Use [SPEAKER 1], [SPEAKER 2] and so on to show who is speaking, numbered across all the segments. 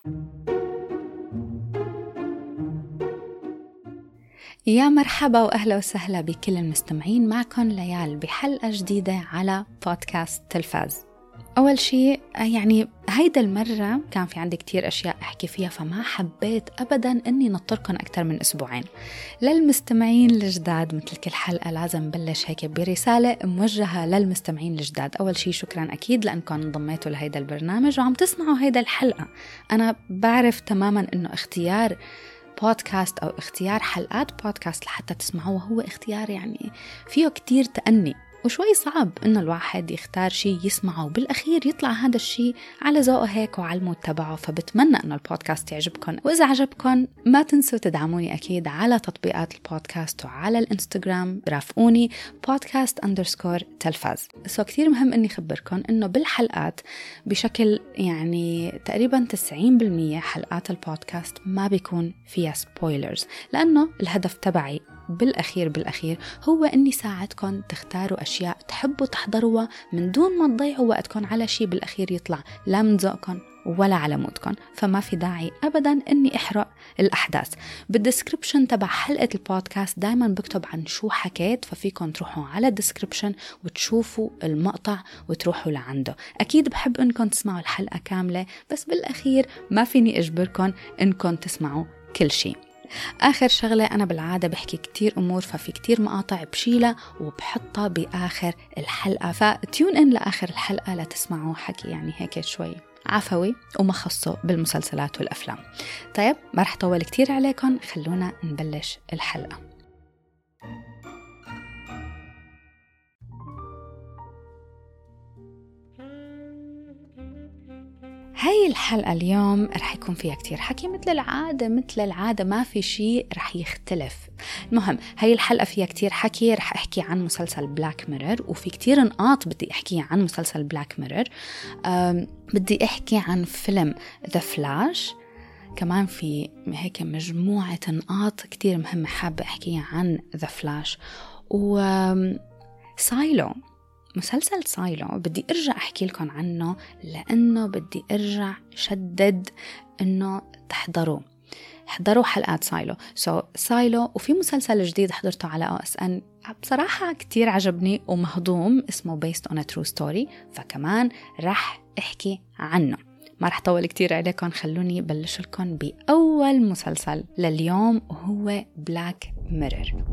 [SPEAKER 1] يا مرحبا وأهلا وسهلا بكل المستمعين، معكم ليال بحلقة جديدة على بودكاست تلفاز. أول شيء يعني هيدا المرة كان في عندي كتير أشياء أحكي فيها، فما حبيت أبداً أني نطركم أكتر من أسبوعين. للمستمعين الجداد مثل كل حلقة لازم بلش هيك برسالة موجهة للمستمعين الجداد. أول شيء شكراً أكيد لأنكم انضميتوا لهيدا البرنامج وعم تسمعوا هيدا الحلقة. أنا بعرف تماماً أنه اختيار بودكاست أو اختيار حلقات بودكاست لحتى تسمعوه هو اختيار يعني فيه كتير تأني وشوي صعب إنه الواحد يختار شيء يسمعه وبالأخير يطلع هذا الشيء على ذوقه هيك وعلى المود تبعه. فبتمنى إنه البودكاست يعجبكم، وإذا عجبكم ما تنسوا تدعموني أكيد على تطبيقات البودكاست وعلى الإنستغرام، رافقوني podcast_تلفاز. كتير مهم إني خبركم إنه بالحلقات بشكل يعني تقريبا 90% حلقات البودكاست ما بيكون فيها سبويلرز، لأنه الهدف تبعي بالأخير هو أني ساعدكم تختاروا أشياء تحبوا تحضروها من دون ما تضيعوا وقتكم على شيء بالأخير يطلع لا من ذوقكم ولا على مودكم. فما في داعي أبدا أني أحرق الأحداث. بالديسكريبشن تبع حلقة البودكاست دايما بكتب عن شو حكيت، ففيكم تروحوا على الديسكريبشن وتشوفوا المقطع وتروحوا لعنده. أكيد بحب أنكم تسمعوا الحلقة كاملة، بس بالأخير ما فيني أجبركم أنكم تسمعوا كل شيء. آخر شغلة، أنا بالعادة بحكي كتير أمور، ففي كتير مقاطع بشيلها وبحطها بآخر الحلقة، فتيون إن لآخر الحلقة لتسمعوا حكي يعني هيك شوي عفوي وما خصه بالمسلسلات والأفلام. طيب ما رح طول كتير عليكم، خلونا نبلش الحلقة. هاي الحلقة اليوم رح يكون فيها كتير حكي مثل العادة ما في شيء رح يختلف. المهم هاي الحلقة فيها كتير حكي، رح أحكي عن مسلسل بلاك ميرور، وفي كتير نقاط بدي أحكي عن مسلسل بلاك ميرور. بدي أحكي عن فيلم ذا فلاش، كمان في هيك مجموعة نقاط كتير مهمة حابة أحكي عن ذا فلاش. وسايلو، مسلسل سايلو بدي أرجع أحكي لكم عنه لأنه بدي أرجع شدد أنه حضروا حلقات سايلو. وفي مسلسل جديد حضرته على OSN بصراحة كتير عجبني ومهضوم، اسمه Based on a True Story، فكمان رح أحكي عنه. ما رح طول كتير عليكم، خلوني بلش لكم بأول مسلسل لليوم وهو بلاك ميرور.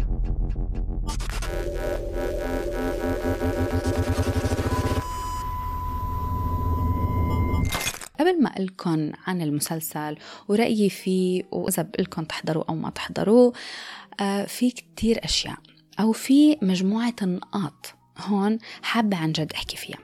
[SPEAKER 1] قبل ما أقولكم عن المسلسل ورأيي فيه وإذا بقولكم تحضروا أو ما تحضروا، في كتير أشياء أو في مجموعة نقاط هون حابة عن جد أحكي فيها،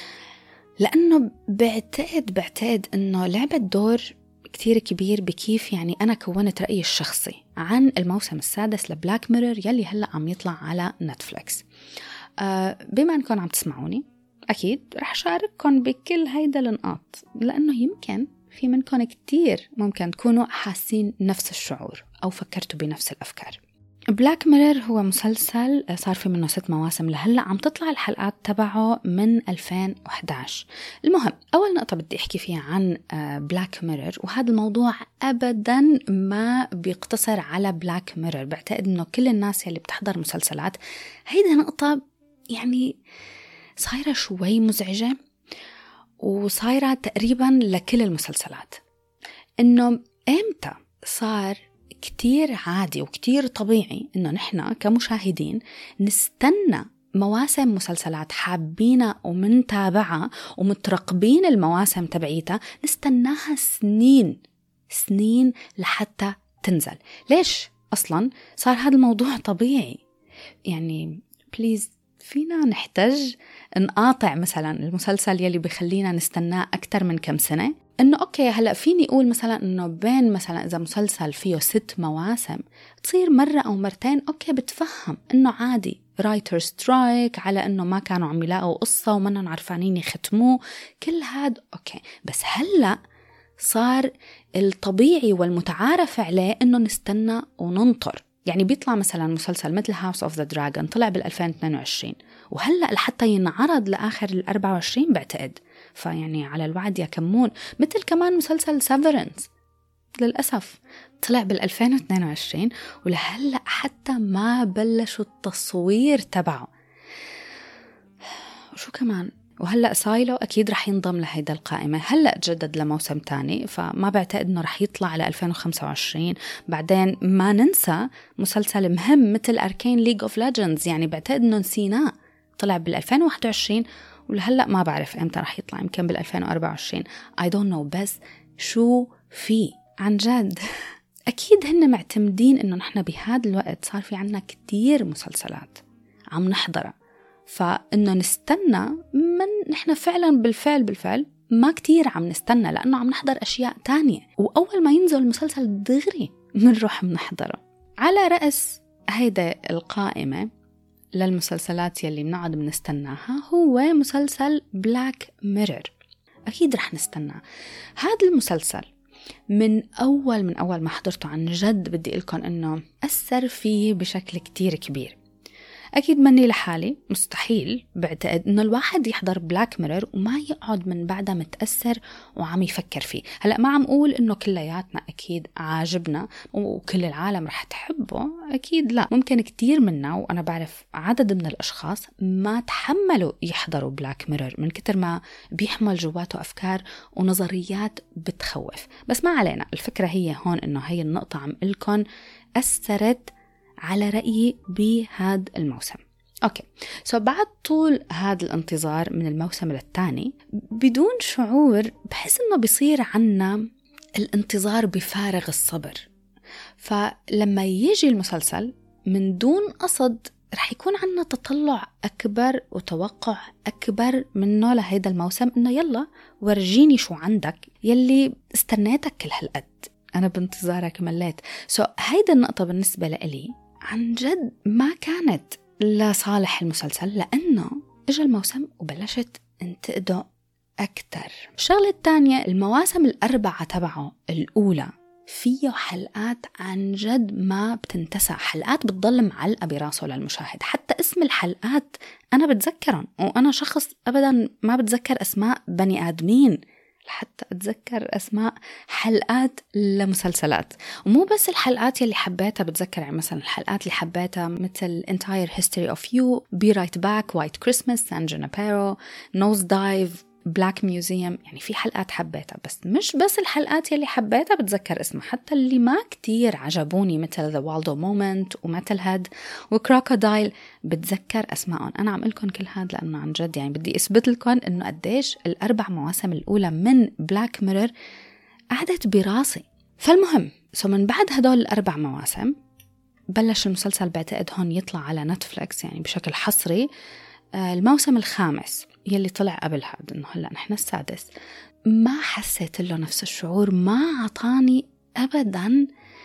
[SPEAKER 1] لأنه بعتقد أنه لعبت دور كتير كبير بكيف يعني أنا كونت رأيي الشخصي عن الموسم السادس لبلاك ميرور يلي هلأ عم يطلع على نتفليكس. بما أنكم عم تسمعوني أكيد رح شارككم بكل هيدا النقاط، لأنه يمكن في منكم كتير ممكن تكونوا حاسين نفس الشعور أو فكرتوا بنفس الأفكار. بلاك ميرور هو مسلسل صار في منه 6 مواسم لهلأ، عم تطلع الحلقات تبعه من 2011. المهم أول نقطة بدي أحكي فيها عن بلاك ميرور، وهذا الموضوع أبدا ما بيقتصر على بلاك ميرور، بعتقد أنه كل الناس اللي بتحضر مسلسلات هيدا نقطة يعني صايرة شوي مزعجة وصايرة تقريبا لكل المسلسلات، إنه إمتى صار كتير عادي وكتير طبيعي إنه نحنا كمشاهدين نستنى مواسم مسلسلات حابينها ومنتابعها ومترقبين المواسم تبعيتها، نستناها سنين لحتى تنزل. ليش أصلا صار هذا الموضوع طبيعي؟ يعني بليز فينا نحتاج نقاطع مثلا المسلسل يلي بيخلينا نستناه أكتر من كم سنة. إنه أوكي هلأ فيني أقول مثلا إنه بين مثلا إذا مسلسل فيه 6 مواسم تصير مرة أو مرتين أوكي بتفهم إنه عادي رايتر سترايك على إنه ما كانوا عم يلاقوا قصة ومنهم عرفانين يختموه، كل هاد أوكي. بس هلأ صار الطبيعي والمتعارف عليه إنه نستنى وننطر. يعني بيطلع مثلا مسلسل مثل House of the Dragon طلع بال2022 وهلأ لحتى ينعرض لآخر ال24 بعتقد، فيعني على الوعد يا كمون. مثل كمان مسلسل سيفرنس للأسف طلع بال2022 ولهلأ حتى ما بلشوا التصوير تبعه. وشو كمان؟ وهلأ سايلو أكيد رح ينضم لهيدا القائمة، هلأ تجدد لموسم تاني، فما بعتقد إنه رح يطلع على 2025. بعدين ما ننسى مسلسل مهم مثل أركين ليج أوف ليجندز، يعني بعتقد إنه نسيناه، طلع بال2021 ولهلأ ما بعرف إمتى رح يطلع، يمكن بال2024 I don't know. بس شو في عن جد أكيد هن معتمدين إنه نحن بهذا الوقت صار في عنا كتير مسلسلات عم نحضرها، فإنه نستنى من نحن فعلا بالفعل ما كتير عم نستنى، لأنه عم نحضر أشياء تانية، وأول ما ينزل المسلسل دغري منروح منحضره. على رأس هيدا القائمة للمسلسلات يلي بنقعد بنستناها هو مسلسل بلاك ميرور. أكيد رح نستناه هذا المسلسل من أول ما حضرته. عن جد بدي لكم إنه أثر فيه بشكل كتير كبير. أكيد مني لحالي، مستحيل بعتقد إنه الواحد يحضر بلاك ميرور وما يقعد من بعدها متأثر وعم يفكر فيه. هلأ ما عم أقول إنه كلياتنا أكيد عاجبنا وكل العالم رح تحبه، أكيد لا، ممكن كتير منا، وأنا بعرف عدد من الأشخاص ما تحملوا يحضروا بلاك ميرور من كتر ما بيحمل جواته أفكار ونظريات بتخوف. بس ما علينا، الفكرة هي هون إنه هي النقطة عم قلكن أثرت على رأيي بهذا الموسم. أوكي، بعد طول هذا الانتظار من الموسم للتاني بدون شعور بحس إنه بيصير عنا الانتظار بفارغ الصبر. فلما يجي المسلسل من دون قصد رح يكون عنا تطلع أكبر وتوقع أكبر منه لهيدا الموسم، إنه يلا ورجيني شو عندك يلي استنيتك كل هالقد، أنا بانتظارك مليت. هيدا النقطة بالنسبة لإلي عن جد ما كانت لصالح المسلسل، لأنه إجا الموسم وبلشت انتقده أكتر. الشغلة الثانية، المواسم الأربعة تبعه الأولى فيه حلقات عن جد ما بتنتسى، حلقات بتضل معلقة براسه للمشاهد. حتى اسم الحلقات أنا بتذكرهم، وأنا شخص أبدا ما بتذكر أسماء بني آدمين حتى أتذكر أسماء حلقات لمسلسلات. ومو بس الحلقات يلي حبيتها بتذكر، يعني مثلا الحلقات اللي حبيتها مثل Entire History of You, Be Right Back, White Christmas, San Junipero, Nose Dive, Black Museum. يعني في حلقات حبيتها، بس مش بس الحلقات يلي حبيتها بتذكر اسمها، حتى اللي ما كتير عجبوني مثل The Waldo Moment ومثل هاد وكروكودايل بتذكر أسمائهم. أنا عم لكم كل هاد لأنه عن جد يعني بدي أثبت لكم إنه قديش الأربع مواسم الأولى من بلاك ميرور قعدت براسي. فالمهم من بعد هدول الأربع مواسم بلش المسلسل بعتقد هون يطلع على نتفليكس يعني بشكل حصري. الموسم الخامس يلي طلع قبل هذا، إنه هلأ نحن السادس، ما حسيت له نفس الشعور، ما عطاني أبدا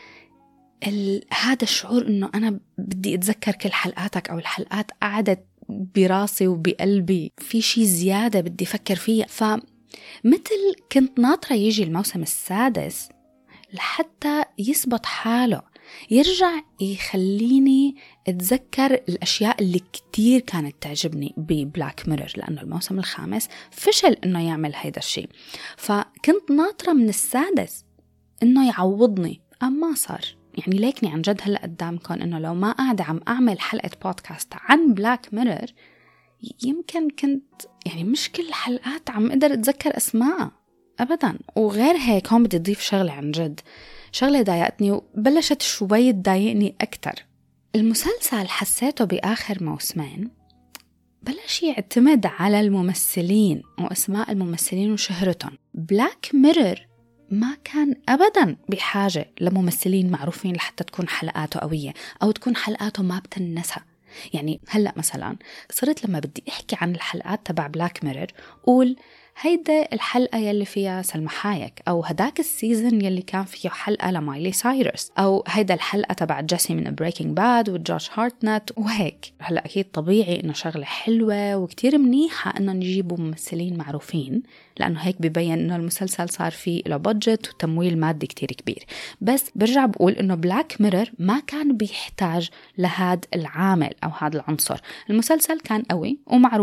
[SPEAKER 1] هذا الشعور إنه أنا بدي أتذكر كل حلقاتك، أو الحلقات قعدت براسي وبقلبي في شي زيادة بدي أفكر فيه. فمثل كنت ناطرة يجي الموسم السادس لحتى يثبت حاله، يرجع يخليني أتذكر الأشياء اللي كتير كانت تعجبني ببلاك ميرور، لأنه الموسم الخامس فشل إنه يعمل هيدا الشيء. فكنت ناطرة من السادس إنه يعوضني، أما صار. يعني ليكني عن جد هلأ قدامكم إنه لو ما قاعدة عم أعمل حلقة بودكاست عن بلاك ميرور يمكن كنت يعني مش كل الحلقات عم أقدر أتذكر أسماء أبدا. وغير هيك هون بدي أضيف شغلة عن جد، شغلة ضايقتني وبلشت شوي تضايقني أكتر. المسلسل حسيته بآخر موسمين بلش يعتمد على الممثلين وأسماء الممثلين وشهرتهم. بلاك ميرور ما كان أبدا بحاجة لممثلين معروفين لحتى تكون حلقاته قوية أو تكون حلقاته ما بتنسى. يعني هلأ مثلا صرت لما بدي أحكي عن الحلقات تبع بلاك ميرور قول هيدا الحلقة يلي فيها سلمى حايك، أو هداك السيزن يلي كان فيه حلقة لمايلي سايرس، أو هيدا الحلقة تبع جيسي من بريكنج باد وجوش هارتنت وهيك. هلأ أكيد طبيعي إنه شغلة حلوة وكتير منيحة إنه نجيبوا ممثلين معروفين، لأنه هيك بيبين إنه المسلسل صار فيه له بادجت وتمويل مادي كتير كبير. بس برجع بقول إنه بلاك ميرور ما كان بيحتاج لهذا العامل أو هذا العنصر. المسلسل كان قوي ومعروف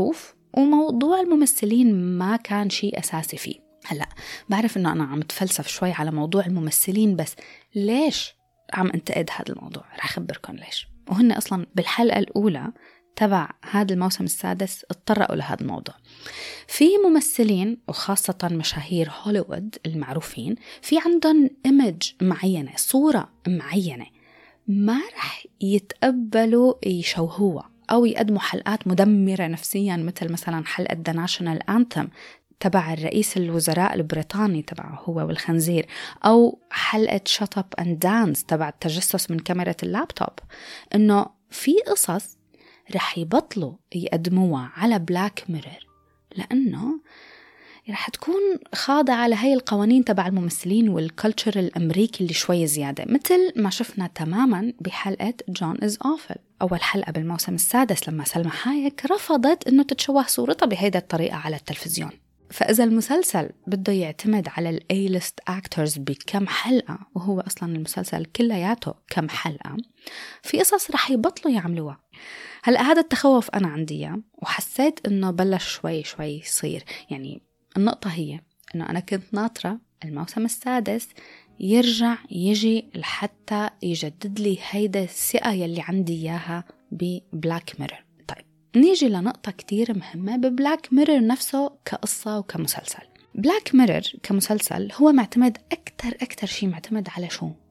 [SPEAKER 1] وموضوع الممثلين ما كان شيء أساسي فيه. هلأ بعرف إنه أنا عم تفلسف شوي على موضوع الممثلين، بس ليش عم انتقد هذا الموضوع؟ رح أخبركم ليش. وهن أصلا بالحلقة الأولى تبع هذا الموسم السادس اتطرقوا لهذا الموضوع. في ممثلين وخاصة مشاهير هوليوود المعروفين في عندهم إيمج معينة، صورة معينة، ما رح يتقبلوا يشوهوها أو يقدموا حلقات مدمرة نفسيا، مثل مثلا حلقة The National Anthem تبع الرئيس الوزراء البريطاني تبعه هو والخنزير، أو حلقة Shut Up and Dance تبع التجسس من كاميرا اللابتوب. إنه في قصص رح يبطلوا يقدموها على بلاك ميرور لأنه رح تكون خاضعة لهي القوانين تبع الممثلين والكالتشر الأمريكي اللي شوي زيادة، مثل ما شفنا تماما بحلقة John is Awful، أول حلقة بالموسم السادس لما سلمى حايك رفضت أنه تتشوه صورتها بهيدا الطريقة على التلفزيون. فإذا المسلسل بده يعتمد على الأيلست أكتورز بكم حلقة، وهو أصلا المسلسل كلياته كم حلقة، في قصص رح يبطلوا يعملوها. هلأ هذا التخوف أنا عندي، وحسيت أنه بلش شوي يصير. يعني النقطة هي أنه أنا كنت ناطرة الموسم السادس يرجع يجي لحتى يجدد لي هيدا الثقة يلي عندي إياها ببلاك ميرور. طيب نيجي لنقطة كتير مهمة ببلاك ميرور نفسه كقصة وكمسلسل. بلاك ميرور كمسلسل هو معتمد أكتر شيء معتمد على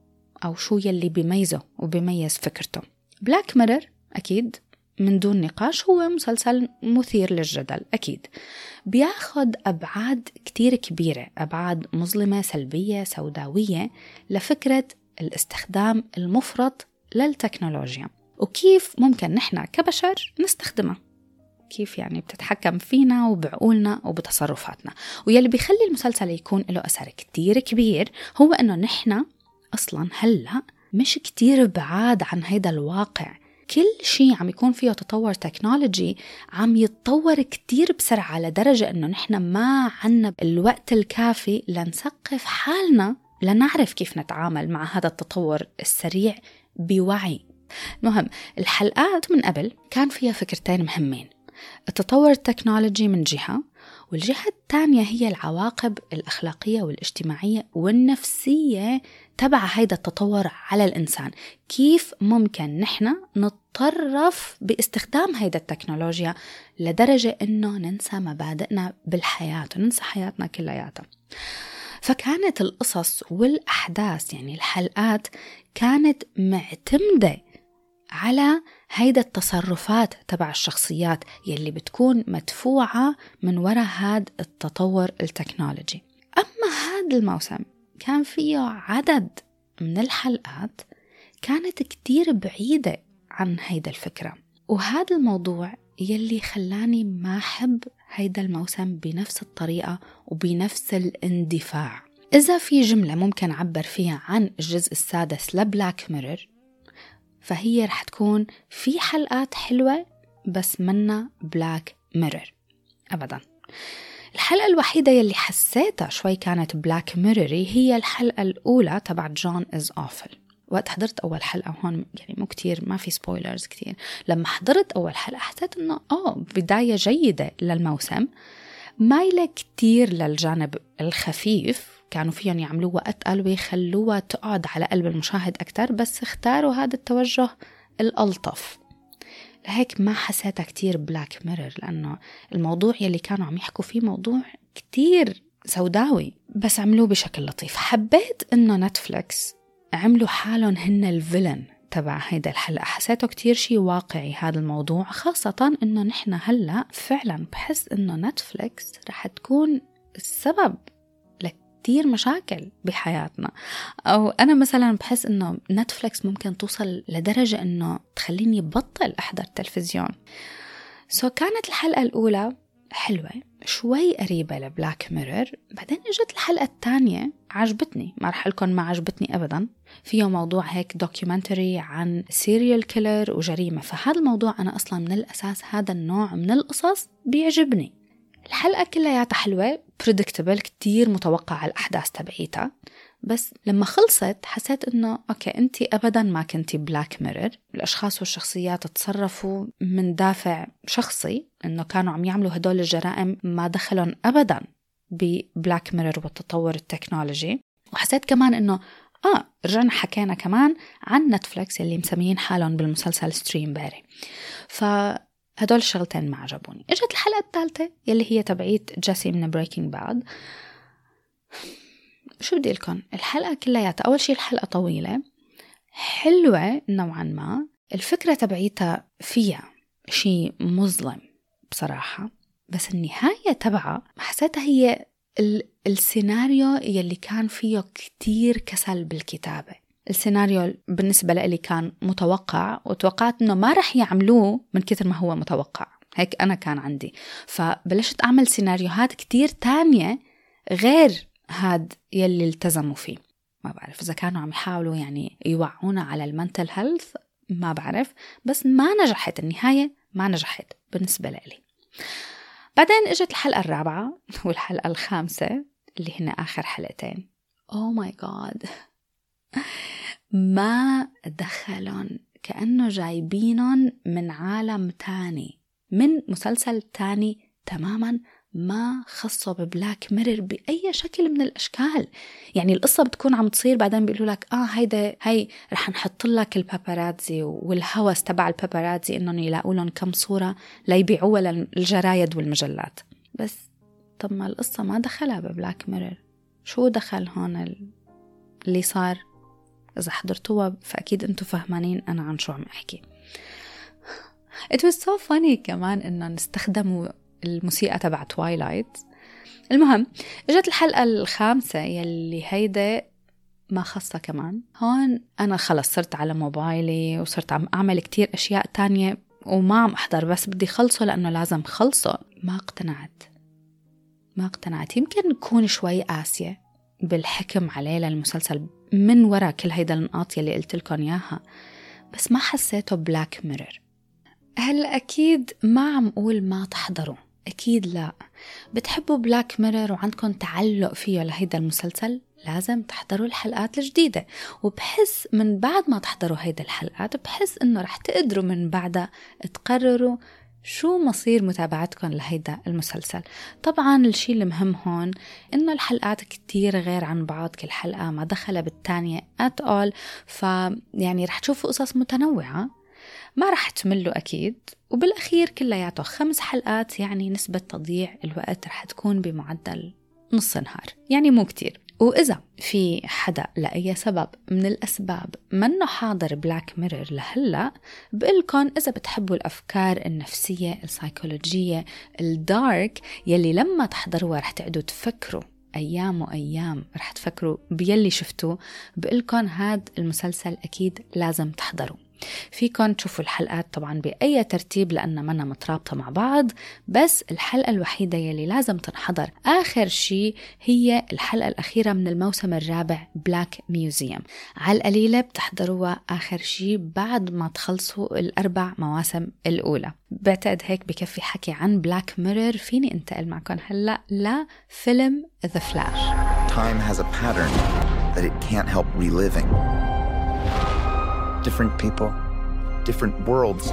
[SPEAKER 1] شو يلي بيميزه وبيميز فكرته. بلاك ميرور أكيد من دون نقاش هو مسلسل مثير للجدل، أكيد بياخد أبعاد كتير كبيرة، أبعاد مظلمة سلبية سوداوية لفكرة الاستخدام المفرط للتكنولوجيا، وكيف ممكن نحن كبشر نستخدمها، كيف يعني بتتحكم فينا وبعقولنا وبتصرفاتنا. ويلي بيخلي المسلسل يكون له أثر كتير كبير هو أنه نحن أصلا هلأ مش كتير بعاد عن هيدا الواقع. كل شيء عم يكون فيه تطور تكنولوجي عم يتطور كتير بسرعة لدرجة أنه نحن ما عنا الوقت الكافي لنثقف حالنا لنعرف كيف نتعامل مع هذا التطور السريع بوعي. مهم الحلقات من قبل كان فيها فكرتين مهمين: التطور التكنولوجي من جهة، والجهة الثانية هي العواقب الأخلاقية والاجتماعية والنفسية تبع هيدا التطور على الإنسان. كيف ممكن نحن نتطرف باستخدام هيدا التكنولوجيا لدرجة إنه ننسى مبادئنا بالحياة وننسى حياتنا كلياتها. فكانت القصص والأحداث، يعني الحلقات، كانت معتمدة على هيدا التصرفات تبع الشخصيات يلي بتكون مدفوعة من وراء هذا التطور التكنولوجي. أما هذا الموسم كان فيه عدد من الحلقات كانت كتير بعيدة عن هيدا الفكرة، وهذا الموضوع يلي خلاني ما أحب هيدا الموسم بنفس الطريقة وبنفس الاندفاع. إذا في جملة ممكن أعبر فيها عن الجزء السادس لبلاك ميرور فهي رح تكون: في حلقات حلوة بس منا بلاك ميرور أبدا. الحلقة الوحيدة يلي حسيتها شوي كانت بلاك ميروري هي الحلقة الأولى تبع جون إز أوفل. وقت حضرت أول حلقة، هون يعني مو كتير، ما في سبويلرز كتير، لما حضرت أول حلقة حسيت إنه بداية جيدة للموسم، مايلة كتير للجانب الخفيف، كانوا فيهم يعملوها أتقل ويخلوها تقعد على قلب المشاهد أكتر، بس اختاروا هذا التوجه الألطف. لهيك ما حسيتها كتير بلاك ميرور، لأنه الموضوع يلي كانوا عم يحكوا فيه موضوع كتير سوداوي، بس عملوه بشكل لطيف. حبيت إنه نتفليكس عملوا حالهم هن الفيلن تبع هيدا الحلقة، حسيته كتير شيء واقعي هذا الموضوع، خاصة إنه نحن هلأ فعلا بحس إنه نتفليكس رح تكون السبب لكتير مشاكل بحياتنا. أو أنا مثلا بحس إنه نتفليكس ممكن توصل لدرجة إنه تخليني بطل أحضر تلفزيون. كانت الحلقة الأولى حلوة شوي قريبة لبلاك ميرور، بعدين اجت الحلقة الثانية عجبتني، ما رح لكم ما عجبتني أبدا. فيه موضوع هيك دوكيومنتري عن سيريال كيلر وجريمة، فهذا الموضوع أنا أصلا من الأساس هذا النوع من القصص بيعجبني. الحلقة كلها حلوة، predictable، كتير متوقع الأحداث تبعيتها، بس لما خلصت حسيت إنه أوكي أنتي أبدا ما كنتي بلاك ميرور. الأشخاص والشخصيات تصرفوا من دافع شخصي، إنه كانوا عم يعملوا هدول الجرائم ما دخلهم أبدا ببلاك ميرور والتطور التكنولوجي. وحسيت كمان إنه رجعنا حكينا كمان عن نتفليكس اللي مسميين حالهم بالمسلسل ستريم باري. فهدول الشغلتين ما عجبوني. اجت الحلقة الثالثة يلي هي تبعيت جيسي من بريكنج باد. شو بدي لكم، الحلقة كلياتها أول شيء الحلقة طويلة حلوة نوعا ما، الفكرة تبعيتها فيها شيء مظلم بصراحة، بس النهاية تبعها حسيتها هي السيناريو يلي كان فيه كتير كسل بالكتابة. السيناريو بالنسبة لي كان متوقع، وتوقعت إنه ما رح يعملوه من كتر ما هو متوقع، هيك أنا كان عندي. فبلشت أعمل سيناريوهات كتير تانية غير هاد يلي التزموا فيه. ما بعرف إذا كانوا عم يحاولوا يعني يوعونا على المنتل هيلث، ما بعرف، بس ما نجحت النهاية، ما نجحت بالنسبة لي. بعدين اجت الحلقة الرابعة والحلقة الخامسة اللي هن آخر حلقتين. Oh my God، ما دخلون، كأنه جايبينهم من عالم تاني، من مسلسل تاني تماما، ما خصوا ببلاك ميرور بأي شكل من الأشكال. يعني القصة بتكون عم تصير، بعدين بيقولوا لك هاي رح نحط لك الباباراتزي والهوس تبع الباباراتزي إنهم يلاقوا لهم كم صورة ليبيعوها للجرايد والمجلات. بس طب ما القصة ما دخلها ببلاك ميرور، شو دخل هون اللي صار؟ إذا حضرتوها فأكيد أنتوا فهمانين أنا عن شو عم أحكي. It was so funny كمان إنه نستخدموا الموسيقى تبع تويلايت. المهم اجت الحلقة الخامسة يلي هيدا ما خصها كمان. هون أنا خلص صرت على موبايلي وصرت عم أعمل كتير أشياء تانية وما عم أحضر، بس بدي خلصه لأنه لازم خلصه. ما اقتنعت. يمكن نكون شوي قاسية بالحكم عليه للمسلسل من وراء كل هيدا النقاط يلي قلت لكم إياها، بس ما حسيته بلاك ميرور. هل أكيد ما عم أقول ما تحضروا، أكيد لا. بتحبوا بلاك ميرور وعندكم تعلق فيه لهيدا المسلسل، لازم تحضروا الحلقات الجديدة. وبحس من بعد ما تحضروا هيدا الحلقات بحس إنه رح تقدروا من بعدها تقرروا شو مصير متابعتكم لهيدا المسلسل. طبعا الشيء المهم هون إنه الحلقات كتير غير عن بعض، كل حلقة ما دخل بالتانية at all، فيعني رح تشوفوا قصص متنوعة، ما رح تملوا أكيد. وبالأخير كلياته 5 حلقات، يعني نسبة تضييع الوقت رح تكون بمعدل نص نهار، يعني مو كتير. وإذا في حدا لأي سبب من الأسباب منه حاضر بلاك ميرور لهلأ، بقولكن إذا بتحبوا الأفكار النفسية السايكولوجية الدارك يلي لما تحضروها رح تقعدوا تفكروا أيام وأيام، رح تفكروا بيلي شفتوه، بقولكن هاد المسلسل أكيد لازم تحضروا. فيكن تشوفوا الحلقات طبعا بأي ترتيب لأنها منا مترابطة مع بعض، بس الحلقة الوحيدة يلي لازم تنحضر آخر شيء هي الحلقة الأخيرة من الموسم الرابع بلاك ميوزيوم. على القليلة بتحضروها آخر شيء بعد ما تخلصوا ال4 مواسم الأولى. بعتقد هيك بكفي حكي عن بلاك ميرور. فيني انتقل معكم هلأ لفيلم The Flash.
[SPEAKER 2] Time has a pattern that it can't help reliving. Different people, different worlds,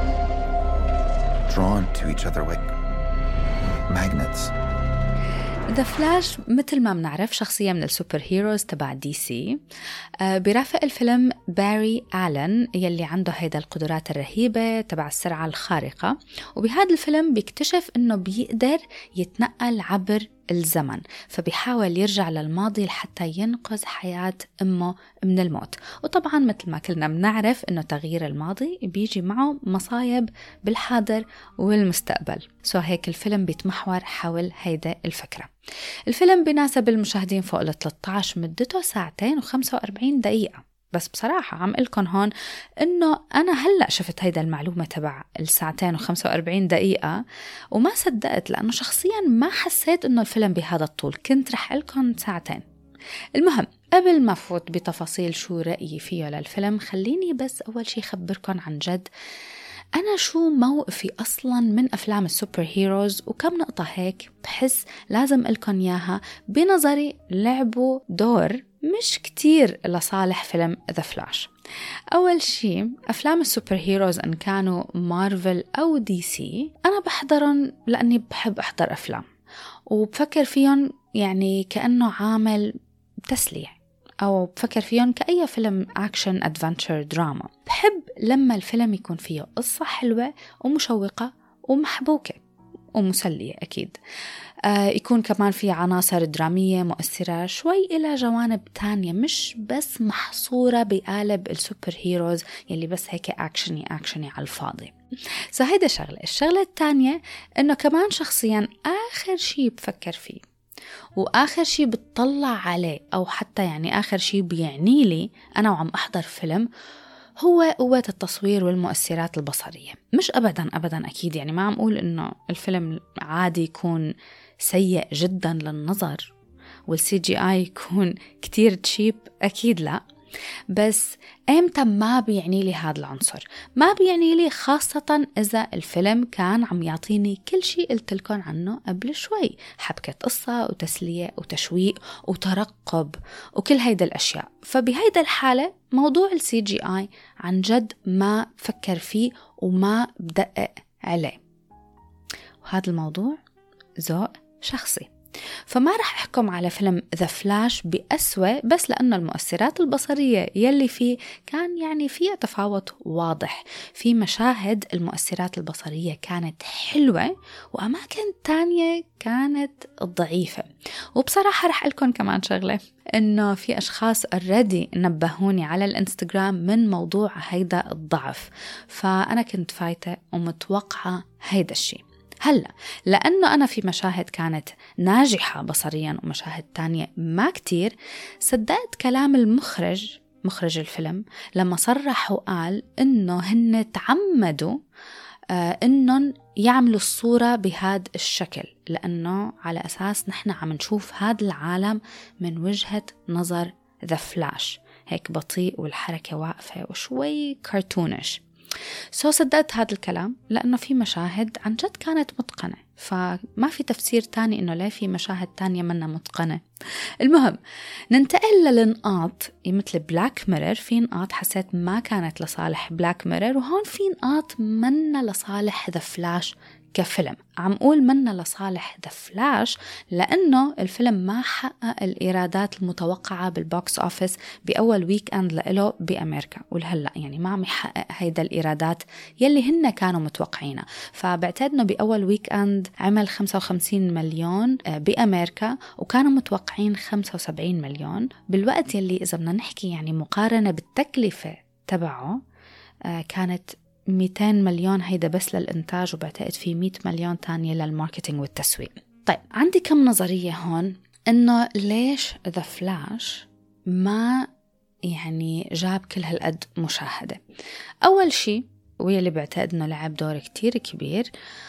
[SPEAKER 2] drawn to each other like magnets.
[SPEAKER 1] The Flash مثل ما بنعرف شخصية من السوبر هيروز تبع دي سي. برافق الفيلم باري آلن يلي عنده هيدا القدرات الرهيبة تبع السرعة الخارقة، وبهذا الفيلم بيكتشف إنه بيقدر يتنقل عبر الزمن، فبيحاول يرجع للماضي لحتى ينقذ حياة أمه من الموت. وطبعا مثل ما كلنا بنعرف إنه تغيير الماضي بيجي معه مصايب بالحاضر والمستقبل، هيك الفيلم بيتمحور حول هيدا الفكرة. الفيلم بيناسب المشاهدين فوق ال 13، مدته 2:45 دقيقة. بس بصراحة عم قلكن هون إنه أنا هلأ شفت هيدا المعلومة تبع 2:45 دقيقة وما صدقت، لأنه شخصيا ما حسيت إنه الفيلم بهذا الطول، كنت رح قلكن 2 ساعة. المهم قبل ما فوت بتفاصيل شو رأيي فيه للفيلم، خليني بس أول شي خبركن عن جد أنا شو موقفي أصلاً من أفلام السوبر هيروز، وكم نقطة هيك بحس لازم ألكن إياها بنظري لعبوا دور مش كتير لصالح فيلم ذا فلاش. أول شيء أفلام السوبر هيروز إن كانوا مارفل أو دي سي أنا بحضرهم لأني بحب أحضر أفلام وبفكر فيهم يعني كأنه عامل تسلية، أو بفكر فيهم كأي فيلم أكشن أدفنتشر دراما. بحب لما الفيلم يكون فيه قصة حلوة ومشوقة ومحبوكة ومسلية أكيد. يكون كمان في عناصر درامية مؤثرة شوي إلى جوانب تانية، مش بس محصورة بقالب السوبر هيروز يلي بس هيك أكشني على الفاضي. هيدا شغلة. الشغلة التانية إنه كمان شخصيا آخر شي بفكر فيه وآخر شي بتطلع عليه، أو حتى يعني آخر شي بيعني لي أنا وعم أحضر فيلم، هو قوة التصوير والمؤثرات البصرية. مش أبدا أكيد يعني ما عم أقول إنه الفيلم عادي يكون سيء جدا للنظر والسي جي آي يكون كتير تشيب، أكيد لا. بس إمتى ما بيعني لي هذا العنصر؟ ما بيعني لي خاصة إذا الفيلم كان عم يعطيني كل شيء قلت لكم عنه قبل شوي، حبكة قصة وتسلية وتشويق وترقب وكل هيدا الأشياء. فبهيدا الحالة موضوع السي جي آي عن جد ما بفكر فيه وما بدقق عليه، وهذا الموضوع ذوق شخصي. فما رح أحكم على فيلم ذا فلاش بأسوأ بس لأن المؤثرات البصرية يلي فيه كان يعني فيها تفاوت واضح. في مشاهد المؤثرات البصرية كانت حلوة وأماكن تانية كانت ضعيفة. وبصراحة رح أقولكم كمان شغلة، إنه في أشخاص already نبهوني على الانستغرام من موضوع هيدا الضعف، فأنا كنت فايتة ومتوقعة هيدا الشيء. هلأ لأنه أنا في مشاهد كانت ناجحة بصريا ومشاهد تانية ما كتير، صدقت كلام مخرج الفيلم لما صرح وقال إنه هن تعمدوا إنهم يعملوا الصورة بهذا الشكل، لأنه على أساس نحن عم نشوف هذا العالم من وجهة نظر ذا فلاش، هيك بطيء والحركة واقفة وشوي كارتونش. صدقت هذا الكلام لأنه في مشاهد عن جد كانت متقنة، فما في تفسير تاني إنه لا في مشاهد تانية منها متقنة. المهم ننتقل للنقاط مثل بلاك ميرور. في نقاط حسيت ما كانت لصالح بلاك ميرور، وهون في نقاط منا لصالح ذا فلاش كفيلم. عم قول منا لصالح ذا فلاش لأنه الفيلم ما حقق الإيرادات المتوقعة بالبوكس أوفيس بأول ويك أند لإله بأمريكا، والهلأ يعني ما عم يحقق هيدا الإيرادات يلي هن كانوا متوقعينها. فبعتقد إنه بأول ويك أند عمل 55 مليون بأمريكا وكانوا متوقعين 75 مليون، بالوقت يلي إذا بدنا نحكي يعني مقارنة بالتكلفة تبعه كانت 200 مليون هيدا بس للإنتاج، وبعتقد في 100 مليون تانية للماركتينج والتسويق. طيب عندي كم نظرية هون إنه ليش ذا فلاش ما يعني جاب كل هالقد مشاهدة. أول شيء ويلي بعتقد إنه لعب دور كتير كبير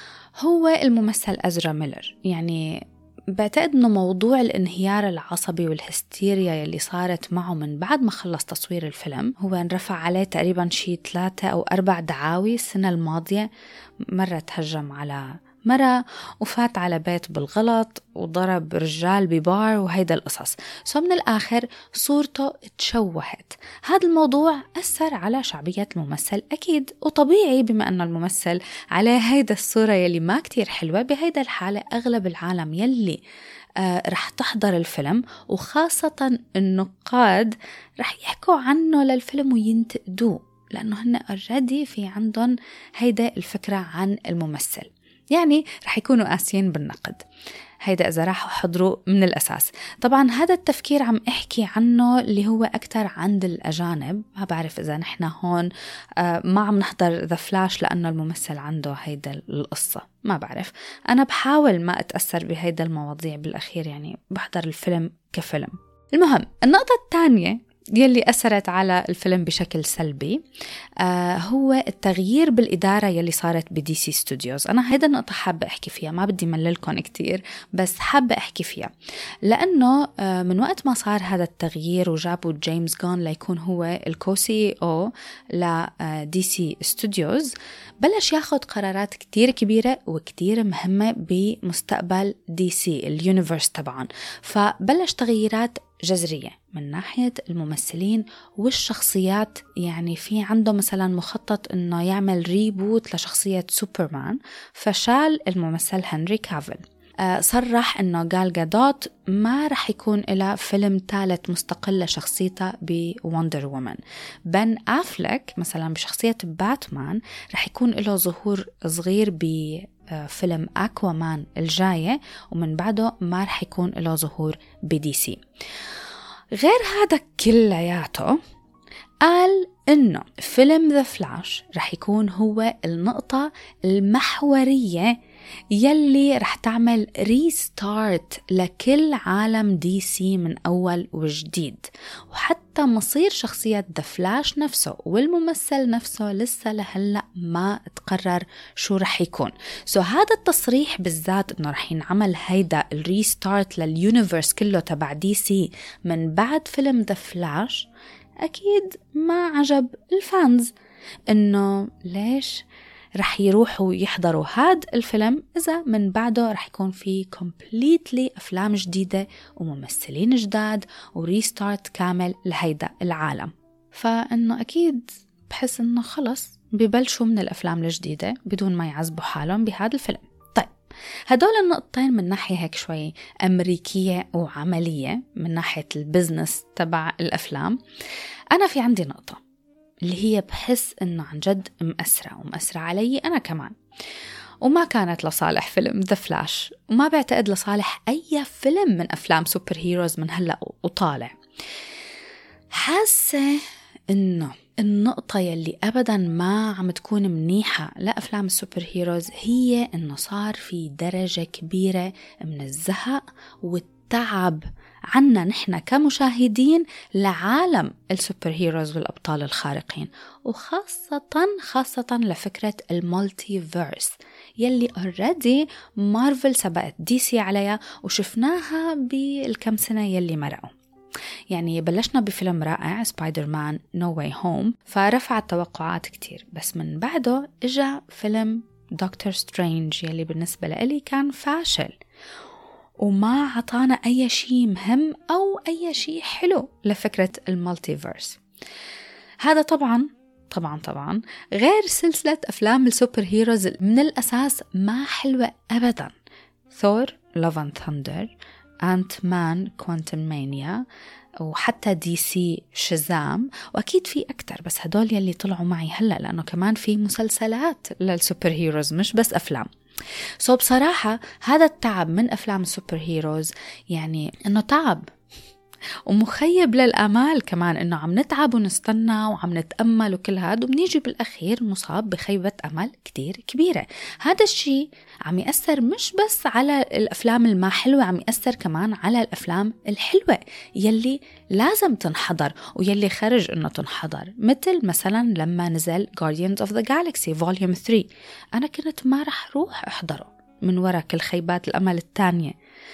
[SPEAKER 1] هو الممثل أزرا ميلر. يعني بعتقد إنه موضوع الانهيار العصبي والهستيريا يلي صارت معه من بعد ما خلص تصوير الفيلم، هو انرفع عليه تقريبا شي 3 أو 4 دعاوي السنة الماضية. مرة تهجم على مرة وفات على بيت بالغلط وضرب رجال ببار وهيدا القصص. من الآخر صورته تشوهت. هذا الموضوع أثر على شعبية الممثل أكيد، وطبيعي بما أن الممثل على هيدا الصورة يلي ما كتير حلوة. بهيدا الحالة أغلب العالم يلي رح تحضر الفيلم وخاصة النقاد رح يحكوا عنه للفيلم وينتقدوه، لأنه هن already في عندهم هيدا الفكرة عن الممثل، يعني رح يكونوا قاسيين بالنقد. هيدا إذا راحوا حضروا من الأساس. طبعا هذا التفكير عم أحكي عنه اللي هو أكتر عند الأجانب. ما بعرف إذا نحن هون ما عم نحضر ذا فلاش لأنه الممثل عنده هيدا القصة، ما بعرف. أنا بحاول ما أتأثر بهيدا المواضيع بالأخير، يعني بحضر الفيلم كفيلم. المهم النقطة الثانية يلي أثرت على الفيلم بشكل سلبي هو التغيير بالإدارة يلي صارت بدي سي ستوديوز. أنا هيدا النقطة حابة أحكي فيها، ما بدي مللكم كتير بس حابة أحكي فيها، لأنه من وقت ما صار هذا التغيير وجابوا جيمس غان ليكون هو الكو سي او لدي سي ستوديوز، بلش ياخد قرارات كتير كبيرة وكتير مهمة بمستقبل دي سي اليونيفرس طبعا. فبلش تغييرات جذرية من ناحية الممثلين والشخصيات. يعني في عنده مثلا مخطط إنه يعمل ريبوت لشخصية سوبرمان، فشال الممثل هنري كافيل. صرح إنه جال جادوت ما رح يكون إلى فيلم ثالث مستقل لشخصيته بوندر وومن. بن أفلك مثلا بشخصية باتمان رح يكون له ظهور صغير بفيلم أكوامان الجاية، ومن بعده ما رح يكون له ظهور بدي سي. غير هذا كلياته قال إنه فيلم ذا فلاش رح يكون هو النقطة المحورية يلي رح تعمل ريستارت لكل عالم دي سي من أول وجديد، وحتى مصير شخصية ذا فلاش نفسه والممثل نفسه لسه لهلأ ما تقرر شو رح يكون. هذا التصريح بالذات إنه رح ينعمل هيدا الريستارت لليونيفرس كله تبع دي سي من بعد فيلم ذا فلاش أكيد ما عجب الفانز، إنه ليش رح يروحوا يحضروا هاد الفيلم إذا من بعده رح يكون في completely أفلام جديدة وممثلين جداد وريستارت كامل لهيدا العالم. فإنه أكيد بحس إنه خلص ببلشوا من الأفلام الجديدة بدون ما يعذبوا حالهم بهذا الفيلم. طيب هدول النقطتين من ناحية هيك شوي أمريكية وعملية من ناحية البزنس تبع الأفلام. أنا في عندي نقطة اللي هي بحس إنه عن جد مأثرة علي أنا كمان، وما كانت لصالح فيلم ذا فلاش، وما بعتقد لصالح أي فيلم من أفلام سوبر هيروز من هلأ وطالع. حاسة إنه النقطة يلي أبداً ما عم تكون منيحة لأفلام السوبر هيروز هي إنه صار في درجة كبيرة من الزهق والتعب عنا نحن كمشاهدين لعالم السوبر هيروز والأبطال الخارقين، وخاصة لفكرة المولتي فيرس يلي already مارفل سبقت دي سي عليها وشفناها بالكم سنة يلي مرقوا. يعني بلشنا بفيلم رائع سبايدر مان نو واي هوم فرفع التوقعات كتير، بس من بعده اجا فيلم دكتور سترينج يلي بالنسبة لي كان فاشل وما عطانا أي شيء مهم أو أي شيء حلو لفكرة المالتيفيرس. هذا طبعا غير سلسلة أفلام السوبر هيروز من الأساس ما حلوة أبدا. ثور لوف اند ثاندر، أنت مان كوانتم مانيا، وحتى دي سي شازام، وأكيد في أكتر بس هدول يلي طلعوا معي هلأ لأنه كمان في مسلسلات للسوبر هيروز مش بس أفلام. بصراحة هذا التعب من أفلام السوبر هيروز يعني إنه تعب ومخيب للآمال كمان، إنه عم نتعب ونستنى وعم نتأمل وكل هذا وبنيجي بالأخير مصاب بخيبة أمل كتير كبيرة. هذا الشيء عم يأثر مش بس على الأفلام الما حلوة، عم يأثر كمان على الأفلام الحلوة يلي لازم تنحضر ويلي خرج إنه تنحضر، مثل مثلا لما نزل Guardians of the Galaxy Volume 3 أنا كنت ما رح روح أحضره من وراء كل خيبات الأمل التانية،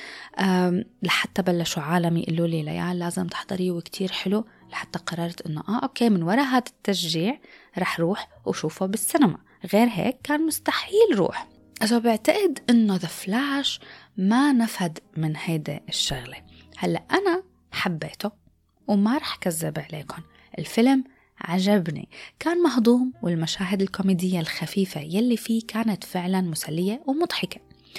[SPEAKER 1] لحتى بلشوا عالمي يقولوا لي ليال لازم تحضريه وكتير حلو، لحتى قررت إنه أوكي من وراء هذا التشجيع رح روح وشوفه بالسينما، غير هيك كان مستحيل روح. بعتقد إنه ذا فلاش ما نفد من هيدا الشغلة. هلأ أنا حبيته وما رح كذب عليكم، الفيلم عجبني، كان مهضوم والمشاهد الكوميدية الخفيفة يلي فيه كانت فعلا مسلية ومضحكة،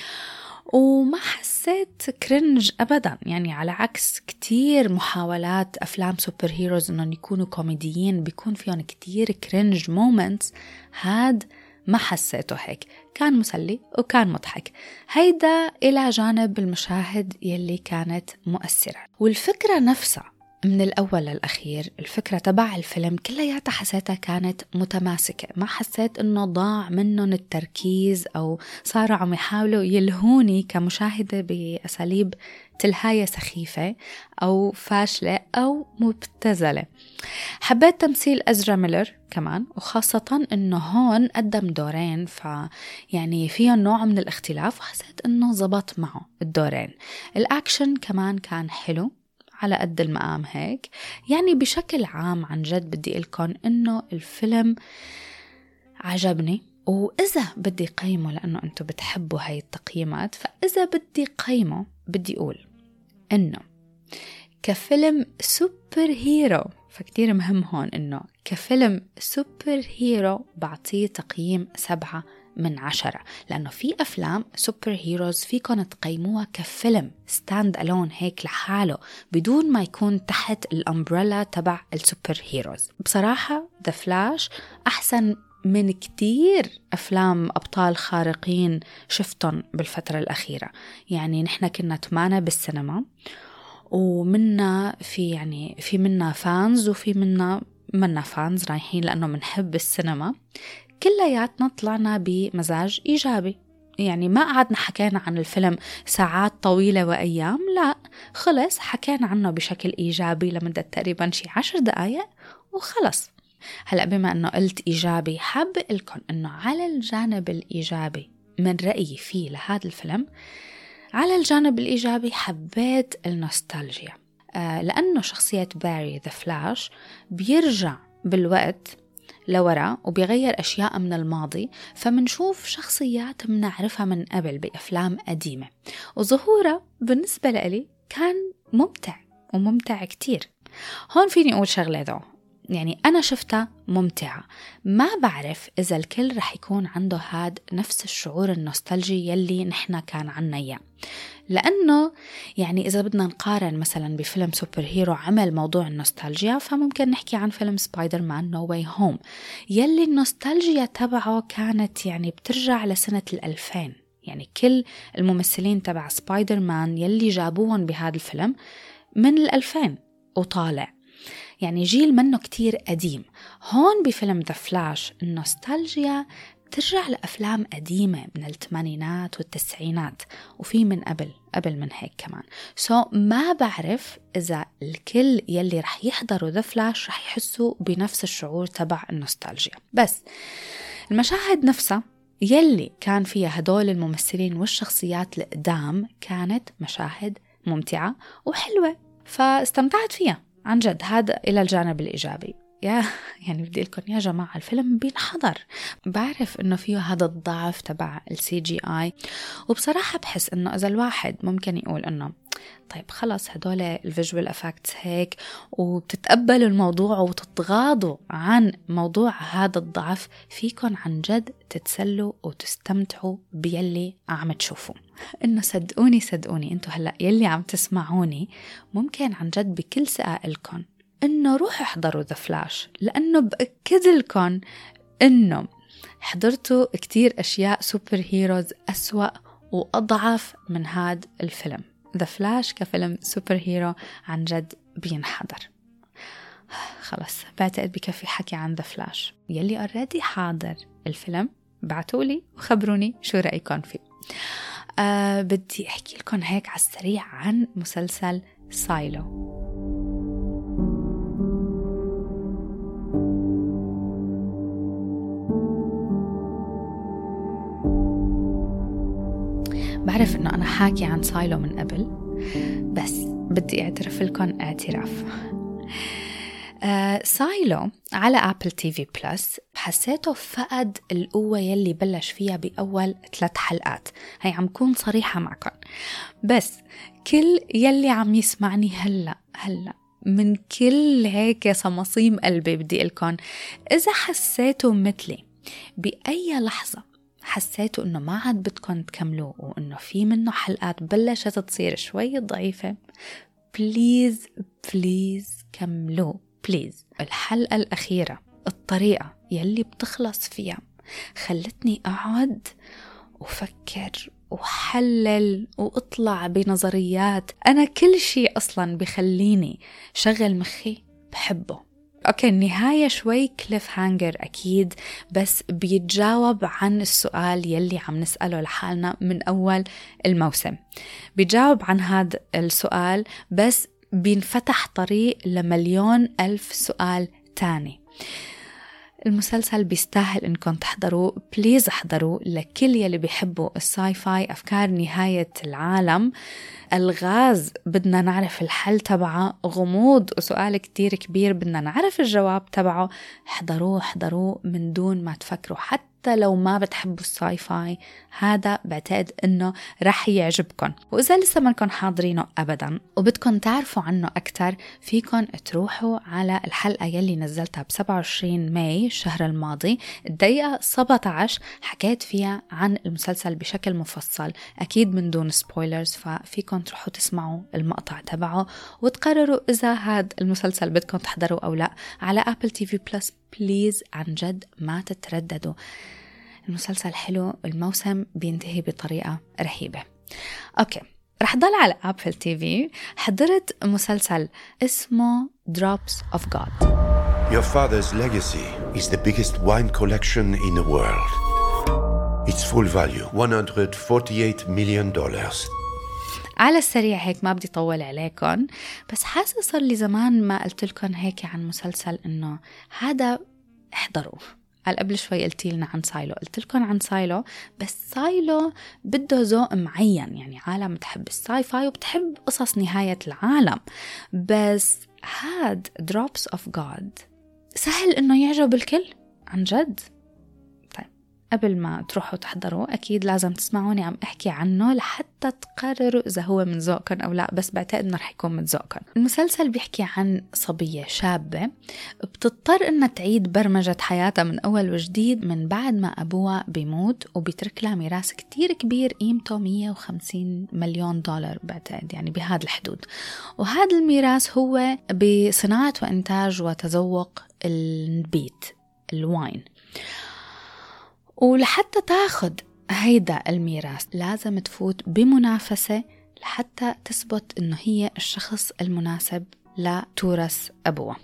[SPEAKER 1] وما حسيت كرنج أبدا. يعني على عكس كتير محاولات أفلام سوبر هيروز إنهم يكونوا كوميديين بيكون فيهم كتير كرنج مومنتس، هاد ما حسيته هيك، كان مسلي وكان مضحك. هيدا إلى جانب المشاهد يلي كانت مؤثرة، والفكرة نفسها من الأول للأخير الفكرة تبع الفيلم كلياتها حسيتها كانت متماسكة، ما حسيت إنه ضاع منهم التركيز أو صاروا عم يحاولوا يلهوني كمشاهدة بأساليب تلهاية سخيفة أو فاشلة أو مبتذلة. حبيت تمثيل أزرا ميلر كمان، وخاصة إنه هون قدم دورين يعني فيهم نوع من الاختلاف، وحسيت إنه زبط معه الدورين. الأكشن كمان كان حلو على قد المقام هيك. يعني بشكل عام عن جد بدي لكم إنه الفيلم عجبني، وإذا بدي قيمه لأنه أنتو بتحبوا هاي التقييمات، فإذا بدي قيمه بدي أقول إنه كفيلم سوبر هيرو، فكتير مهم هون إنه كفيلم سوبر هيرو بعطيه تقييم 7/10، لأنه في أفلام سوبر هيروز فيكن تقيموها كفيلم ستاند ألون هيك لحاله بدون ما يكون تحت الأمبريلا تبع السوبر هيروز. بصراحة The Flash أحسن من كتير أفلام أبطال خارقين شفتهم بالفترة الأخيرة. يعني نحن كنا تمانا بالسينما، ومنا في منا فانز وفي منا فانز رايحين لأنه منحب السينما. كلياتنا طلعنا بمزاج إيجابي، يعني ما قعدنا حكينا عن الفيلم ساعات طويلة وأيام، لا خلص حكينا عنه بشكل إيجابي لمدة تقريبا شي 10 دقايق وخلص. هلأ بما أنه قلت إيجابي، حابة لكم أنه على الجانب الإيجابي من رأيي فيه لهذا الفيلم، على الجانب الإيجابي حبيت النوستالجيا، لأنه شخصية باري ذا فلاش بيرجع بالوقت لورا وبيغير أشياء من الماضي، فمنشوف شخصيات منعرفها من قبل بأفلام قديمة، وظهورها بالنسبة لي كان ممتع كتير. هون فيني أقول شغلة ذو، يعني أنا شفتها ممتعة. ما بعرف إذا الكل رح يكون عنده هاد نفس الشعور النوستالجي يلي نحنا كان عنا إياه، لأنه يعني إذا بدنا نقارن مثلا بفيلم سوبر هيرو عمل موضوع النوستالجيا، فممكن نحكي عن فيلم سبايدر مان نو واي هوم، يلي النوستالجيا تبعه كانت يعني بترجع لسنة 2000. يعني كل الممثلين تبع سبايدر مان يلي جابوهم بهذا الفيلم من 2000 وطالع، يعني جيل منه كتير قديم. هون بفيلم ذا فلاش النوستالجيا ترجع لأفلام قديمة من الثمانينات والتسعينات، وفي من قبل من هيك كمان. ما بعرف إذا الكل يلي رح يحضروا ذا فلاش رح يحسوا بنفس الشعور تبع النوستالجيا. بس المشاهد نفسها يلي كان فيها هدول الممثلين والشخصيات القدام كانت مشاهد ممتعة وحلوة، فاستمتعت فيها عن جد. هذا إلى الجانب الإيجابي. يعني بدي لكم يا جماعة الفيلم بينحضر. بعرف إنه فيه هذا الضعف تبع CGI، وبصراحة بحس إنه إذا الواحد ممكن يقول إنه طيب خلص هدول الفيجوال أفكتس هيك، وبتتقبلوا الموضوع وتتغاضوا عن موضوع هذا الضعف، فيكن عن جد تتسلوا وتستمتعوا بيلي عم تشوفوا. إنه صدقوني انتو هلأ يلي عم تسمعوني ممكن عن جد بكل ثقة لكم إنه روحوا احضروا ذا فلاش، لأنه بأكد لكم إنه حضرتوا كتير أشياء سوبر هيروز أسوأ وأضعف من هاد الفيلم. ذا فلاش كفيلم سوبر هيرو عن جد بينحضر. خلص بعتقد بكفي حكي عن ذا فلاش. يلي أوريدي حاضر الفيلم بعتولي وخبروني شو رأيكم فيه. بدي أحكي لكم هيك على السريع عن مسلسل سايلو. بعرف إنه أنا حاكي عن سايلو من قبل، بس بدي أعترف لكم اعتراف. سايلو على أبل TV بلس حسيته فقد القوة يلي بلش فيها بأول 3 حلقات. هي عم كون صريحة معكم، بس كل يلي عم يسمعني هلأ من كل هيك صمصيم قلبي بدي لكم، إذا حسيتوا مثلي بأي لحظة حسيتوا إنه ما عاد بدكم تكملوه وإنه في منه حلقات بلشت تصير شوي ضعيفة، بليز كملوه بليز. الحلقة الأخيرة الطريقة يلي بتخلص فيها خلتني أقعد وفكر وحلل وأطلع بنظريات. أنا كل شيء أصلا بخليني شغل مخي بحبه. أوكي النهاية شوي كليف هانجر أكيد، بس بيتجاوب عن السؤال يلي عم نسأله لحالنا من أول الموسم. بيجاوب عن هذا السؤال، بس بينفتح طريق لمليون ألف سؤال تاني. المسلسل بيستاهل إنكم تحضروه، بليز احضروه. لكل يلي بيحبوا الساي فاي، أفكار نهاية العالم، الغاز بدنا نعرف الحل تبعه، غموض وسؤال كتير كبير بدنا نعرف الجواب تبعه، احضروه من دون ما تفكروا. حتى لو ما بتحبوا الساي فاي هذا بعتقد إنه رح يعجبكم. وإذا لسه منكن حاضرينه أبدا وبدكن تعرفوا عنه أكتر فيكن تروحوا على الحلقة يلي نزلتها ب27 ماي الشهر الماضي الدقيقة 17 حكيت فيها عن المسلسل بشكل مفصل أكيد من دون سبويلرز، ففيكن تروحوا تسمعوا المقطع تبعه وتقرروا إذا هذا المسلسل بدكم تحضروا أو لا على أبل تي في بلس. بليز عن جد ما تترددوا، المسلسل حلو، الموسم بينتهي بطريقة رهيبة. أوكي، رح ضل على أبل تي في. حضرت مسلسل اسمه Drops of God.
[SPEAKER 3] Your father's legacy is the biggest wine collection in the world. Its full value, $148 million.
[SPEAKER 1] على السريع هيك ما بدي طول عليكم، بس حاسة صار لي زمان ما قلت لكم هيك عن مسلسل إنه هذا احضروا. قبل شوي قلت لنا عن سايلو، قلت لكم عن سايلو، بس سايلو بده ذوق معين، يعني عالم بتحب الساي فاي وبتحب قصص نهاية العالم، بس هاد Drops of God سهل إنه يعجب الكل عن جد. قبل ما تروحوا تحضروا أكيد لازم تسمعوني عم أحكي عنه لحتى تقرروا إذا هو من ذوقكم أو لا، بس بعتقد إنه رح يكون من ذوقكم. المسلسل بيحكي عن صبية شابة بتضطر إنها تعيد برمجة حياتها من أول وجديد من بعد ما أبوها بيموت، وبيترك لها ميراث كتير كبير قيمته $150 مليون بعتقد، يعني بهذا الحدود. وهذا الميراث هو بصناعة وإنتاج وتذوق النبيت الواين. ولحتى تاخد هيدا الميراث لازم تفوت بمنافسة لحتى تثبت إنه هي الشخص المناسب لتورث أبوه.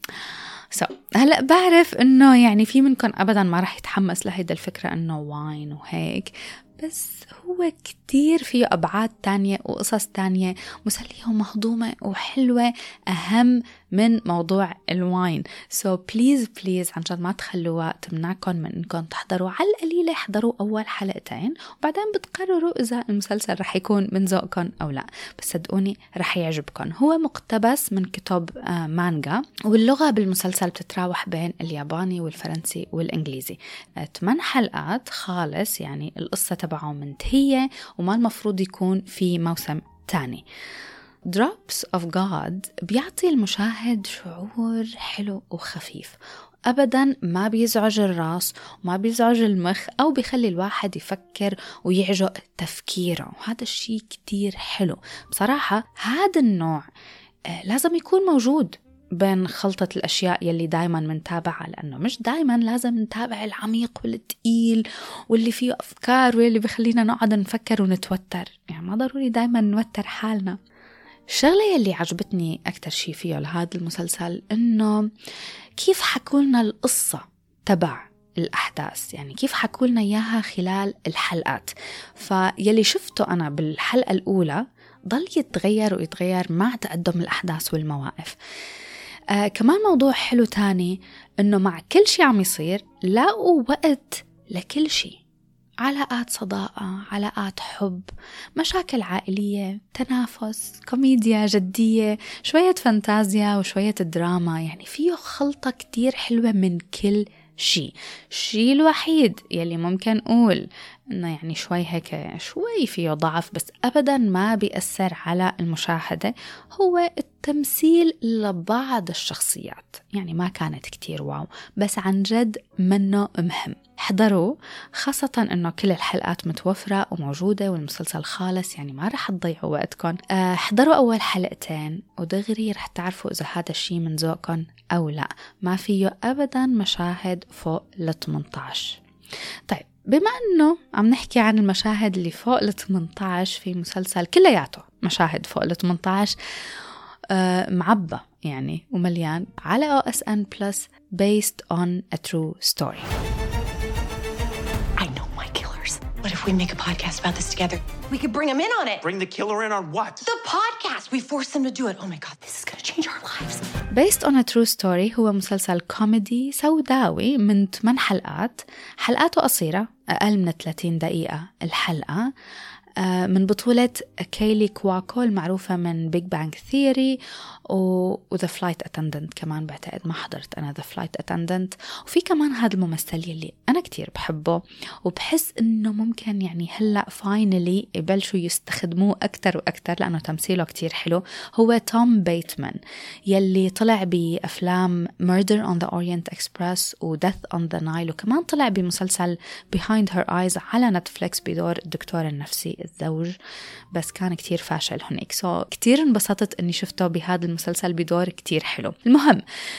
[SPEAKER 1] هلأ بعرف إنه يعني في منكم أبدا ما رح يتحمس لهيدا الفكرة إنه واين وهيك، بس هو كتير فيه أبعاد تانية وقصص تانية مسلية ومهضومة وحلوة أهم من موضوع الواين. بليز عن جد ما تخلوها تمنعكم من إنكم تحضروا، على القليلة احضروا أول حلقتين وبعدين بتقرروا إذا المسلسل رح يكون من ذوقكم أو لا، بس صدقوني رح يعجبكم. هو مقتبس من كتب مانجا، واللغة بالمسلسل بتتراوح بين الياباني والفرنسي والإنجليزي. 8 حلقات خالص، يعني القصة تبعه منتهية وما المفروض يكون في موسم تاني. Drops of God بيعطي المشاهد شعور حلو وخفيف، أبداً ما بيزعج الراس وما بيزعج المخ أو بيخلي الواحد يفكر ويعجق تفكيره، وهذا الشيء كتير حلو بصراحة. هذا النوع لازم يكون موجود بين خلطة الأشياء يلي دايماً منتابعها، لأنه مش دايماً لازم نتابع العميق والتقيل واللي فيه أفكار واللي بيخلينا نقعد نفكر ونتوتر، يعني ما ضروري دايماً نوتر حالنا. الشغلة يلي عجبتني أكتر شي فيه لهذا المسلسل إنه كيف حكولنا القصة تبع الأحداث، يعني كيف حكولنا إياها خلال الحلقات. فيلي شفته أنا بالحلقة الأولى ضل يتغير ويتغير مع تقدم الأحداث والمواقف. كمان موضوع حلو تاني إنه مع كل شي عم يصير لاقوا وقت لكل شي، علاقات صداقة، علاقات حب، مشاكل عائلية، تنافس، كوميديا جدية، شوية فانتازيا وشوية دراما، يعني فيه خلطة كتير حلوة من كل شيء. الشيء الوحيد يلي ممكن أقول إنه يعني شوي هيك شوي فيه ضعف بس أبدا ما بيأثر على المشاهدة هو التمثيل لبعض الشخصيات، يعني ما كانت كتير واو، بس عن جد منه مهم. حضروا، خاصة إنه كل الحلقات متوفرة وموجودة والمسلسل خالص، يعني ما رح تضيعوا وقتكم. حضروا أول حلقتين ودغري رح تعرفوا إذا هذا الشيء من ذوقكم أو لا. ما فيه أبدا مشاهد فوق ال 18. طيب، بما أنه عم نحكي عن المشاهد اللي فوق ال 18 في مسلسل كلياته مشاهد فوق ال 18 معبى يعني ومليان على OSN Plus based on a true story.
[SPEAKER 4] I know my killers. What if we make a podcast about this together? We could bring them in on it.
[SPEAKER 3] Bring the killer in on what?
[SPEAKER 4] The podcast. We force them to do it. Oh my God, this is going to change our lives.
[SPEAKER 1] Based on a True Story هو مسلسل كوميدي سوداوي من 8 حلقات، حلقاته قصيرة أقل من 30 دقيقة الحلقة. من بطولة كايلي كواكو المعروفة من بيج بانج ثيوري وذا فلايت اتندنت كمان. بعتقد ما حضرت أنا ذا فلايت اتندنت. وفي كمان هذا الممثل يلي أنا كتير بحبه وبحس إنه ممكن يعني هلأ فاينلي يبلشوا يستخدموه أكتر وأكتر لأنه تمثيله كتير حلو. هو توم بيتمان يلي طلع بأفلام Murder on the Orient Express و Death on the Nile، وكمان طلع بمسلسل Behind Her Eyes على نتفليكس بدور الدكتور النفسي الزوج، بس كان كتير فاشل هناك. كتير انبسطت اني شفته بهذا المسلسل بدور كتير حلو. المهم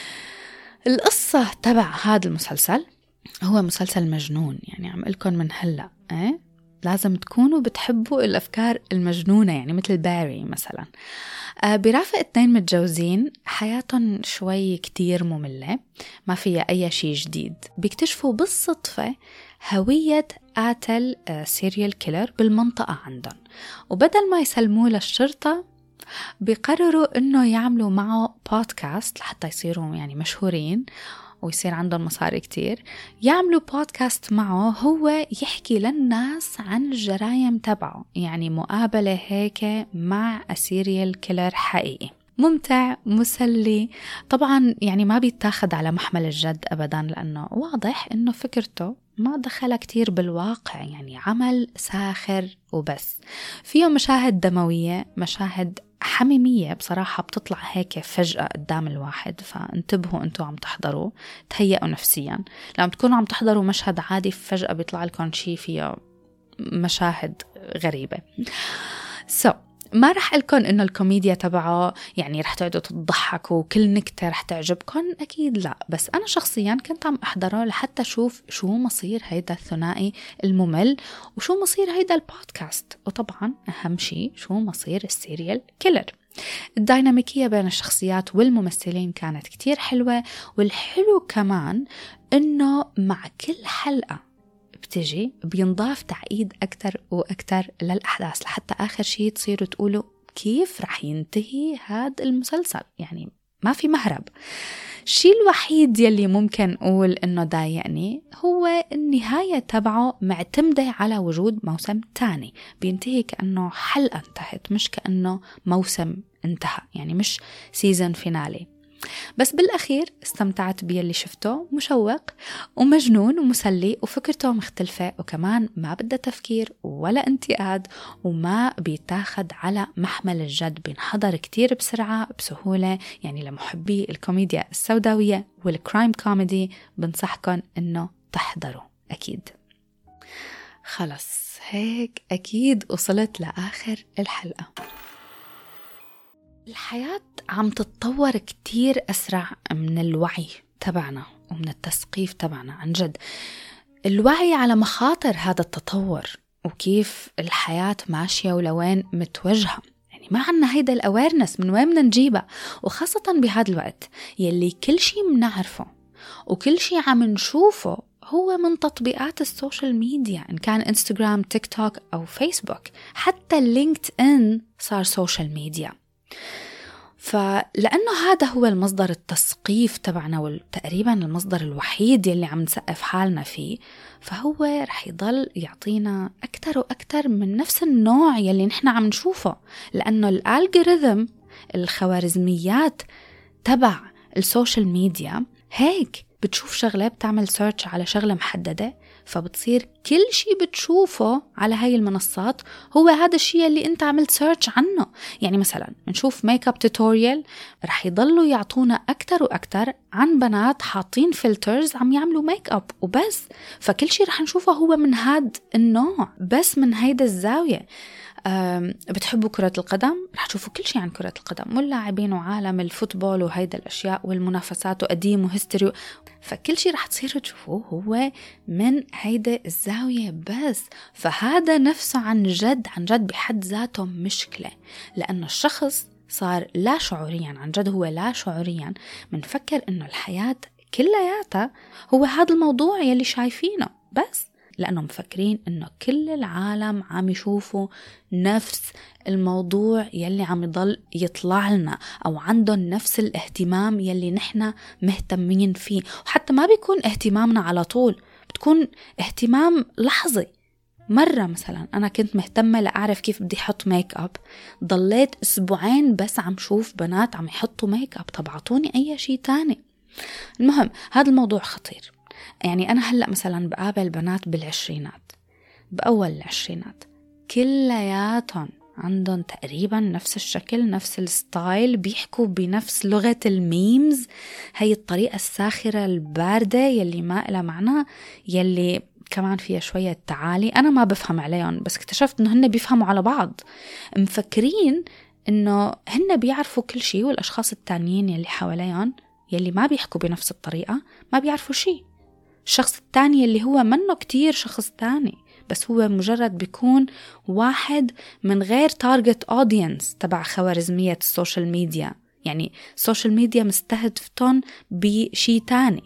[SPEAKER 1] القصة تبع هذا المسلسل هو مسلسل مجنون، يعني عم لكم من هلأ لازم تكونوا بتحبوا الأفكار المجنونة، يعني مثل باري مثلا. برافق 2 متجوزين حياتهم شوي كتير مملة، ما فيها أي شيء جديد. بيكتشفوا بالصدفة هوية قاتل سيريال كيلر بالمنطقة عندهم، وبدل ما يسلموه للشرطة بيقرروا إنه يعملوا معه بودكاست لحتى يصيروا يعني مشهورين ويصير عندهم مصاري كتير. يعملوا بودكاست معه هو يحكي للناس عن الجرائم تبعه، يعني مقابلة هيك مع سيريال كيلر حقيقي. ممتع مسلي طبعا، يعني ما بيتاخد على محمل الجد أبدا، لأنه واضح إنه فكرته ما دخل كتير بالواقع، يعني عمل ساخر وبس. فيه مشاهد دموية، مشاهد حميمية بصراحة بتطلع هيك فجأة قدام الواحد، فانتبهوا انتوا عم تحضروا، تهيئوا نفسيا. لما تكونوا عم تحضروا مشهد عادي فجأة بيطلع لكم شيء فيه مشاهد غريبة. ما رح أقولكم إنه الكوميديا تبعه يعني رح تقعدوا تضحكوا وكل نكتة رح تعجبكم، أكيد لا، بس أنا شخصيا كنت عم أحضره لحتى شوف شو مصير هيدا الثنائي الممل وشو مصير هيدا البودكاست، وطبعا أهم شيء شو مصير السيريال كيلر. الديناميكية بين الشخصيات والممثلين كانت كتير حلوة، والحلو كمان إنه مع كل حلقة بتجي بينضاف تعقيد أكتر وأكتر للأحداث لحتى آخر شيء تصيروا تقولوا كيف رح ينتهي هذا المسلسل، يعني ما في مهرب. الشيء الوحيد يلي ممكن أقول إنه ضايقني هو النهاية تبعه معتمدة على وجود موسم تاني، بينتهي كأنه حلقة انتهت مش كأنه موسم انتهى، يعني مش سيزن فينالي. بس بالأخير استمتعت باللي شفته، مشوق ومجنون ومسلي وفكرته مختلفة، وكمان ما بدها تفكير ولا انتقاد وما بيتاخد على محمل الجد، بينحضر كتير بسرعة بسهولة. يعني لمحبي الكوميديا السوداوية والكرايم كوميدي بنصحكم انه تحضروا أكيد. خلص هيك أكيد وصلت لآخر الحلقة. الحياة عم تتطور كتير أسرع من الوعي تبعنا ومن التثقيف تبعنا. عن جد الوعي على مخاطر هذا التطور وكيف الحياة ماشية ولوين متوجهة، يعني ما عنا هيدا الأويرنس، من وين بدنا نجيبها؟ وخاصة بهذا الوقت يلي كل شي منعرفه وكل شي عم نشوفه هو من تطبيقات السوشيال ميديا، إن كان إنستغرام، تيك توك أو فيسبوك، حتى لينكد إن صار سوشيال ميديا. فلأنه هذا هو المصدر التثقيف تبعنا وتقريبا المصدر الوحيد يلي عم نسقف حالنا فيه، فهو رح يضل يعطينا أكتر وأكتر من نفس النوع يلي نحن عم نشوفه، لأنه الالجوريثم، الخوارزميات تبع السوشيال ميديا هيك بتشوف شغلة، بتعمل سيرش على شغلة محددة، فبتصير كل شي بتشوفه على هاي المنصات هو هذا الشي اللي انت عملت سيرش عنه. يعني مثلا نشوف ميك اب توتوريال، رح يضلوا يعطونا أكتر وأكتر عن بنات حاطين فلترز عم يعملوا ميك اب وبس، فكل شي رح نشوفه هو من هاد النوع، بس من هيدا الزاوية. بتحبوا كرة القدم، رح تشوفوا كل شيء عن كرة القدم واللاعبين وعالم الفوتبول وهيدا الأشياء والمنافسات وقديم وهستوري، فكل شيء رح تصيروا تشوفوه هو من هيدا الزاوية بس. فهذا نفسه عن جد بحد ذاته مشكلة، لأن الشخص صار لا شعوريا، عن جد هو لا شعوريا منفكر إنه الحياة كلياتها هو هذا الموضوع يلي شايفينه بس، لأنهم مفكرين إنه كل العالم عم يشوفوا نفس الموضوع يلي عم يضل يطلع لنا، أو عندهم نفس الاهتمام يلي نحنا مهتمين فيه. وحتى ما بيكون اهتمامنا على طول، بتكون اهتمام لحظي، مرة مثلا أنا كنت مهتمة لأعرف كيف بدي حط ميك أب، ضليت أسبوعين بس عم شوف بنات عم يحطوا ميك أب، طب عطوني أي شيء تاني. المهم هذا الموضوع خطير. يعني أنا هلأ مثلا بقابل بنات بالعشرينات، بأول العشرينات، كلياتهم عندهم تقريبا نفس الشكل، نفس الستايل، بيحكوا بنفس لغة الميمز، هي الطريقة الساخرة الباردة يلي ما إلها معنى، يلي كمان فيها شوية تعالي. أنا ما بفهم عليهم، بس اكتشفت إنه هن بيفهموا على بعض، مفكرين إنه هن بيعرفوا كل شيء، والأشخاص التانيين يلي حواليهم يلي ما بيحكوا بنفس الطريقة ما بيعرفوا شيء. الشخص التاني اللي هو منه كتير شخص تاني، بس هو مجرد بيكون واحد من غير تارجت أودينس تبع خوارزمية السوشيال ميديا. يعني السوشيال ميديا مستهدفتون بشي تاني.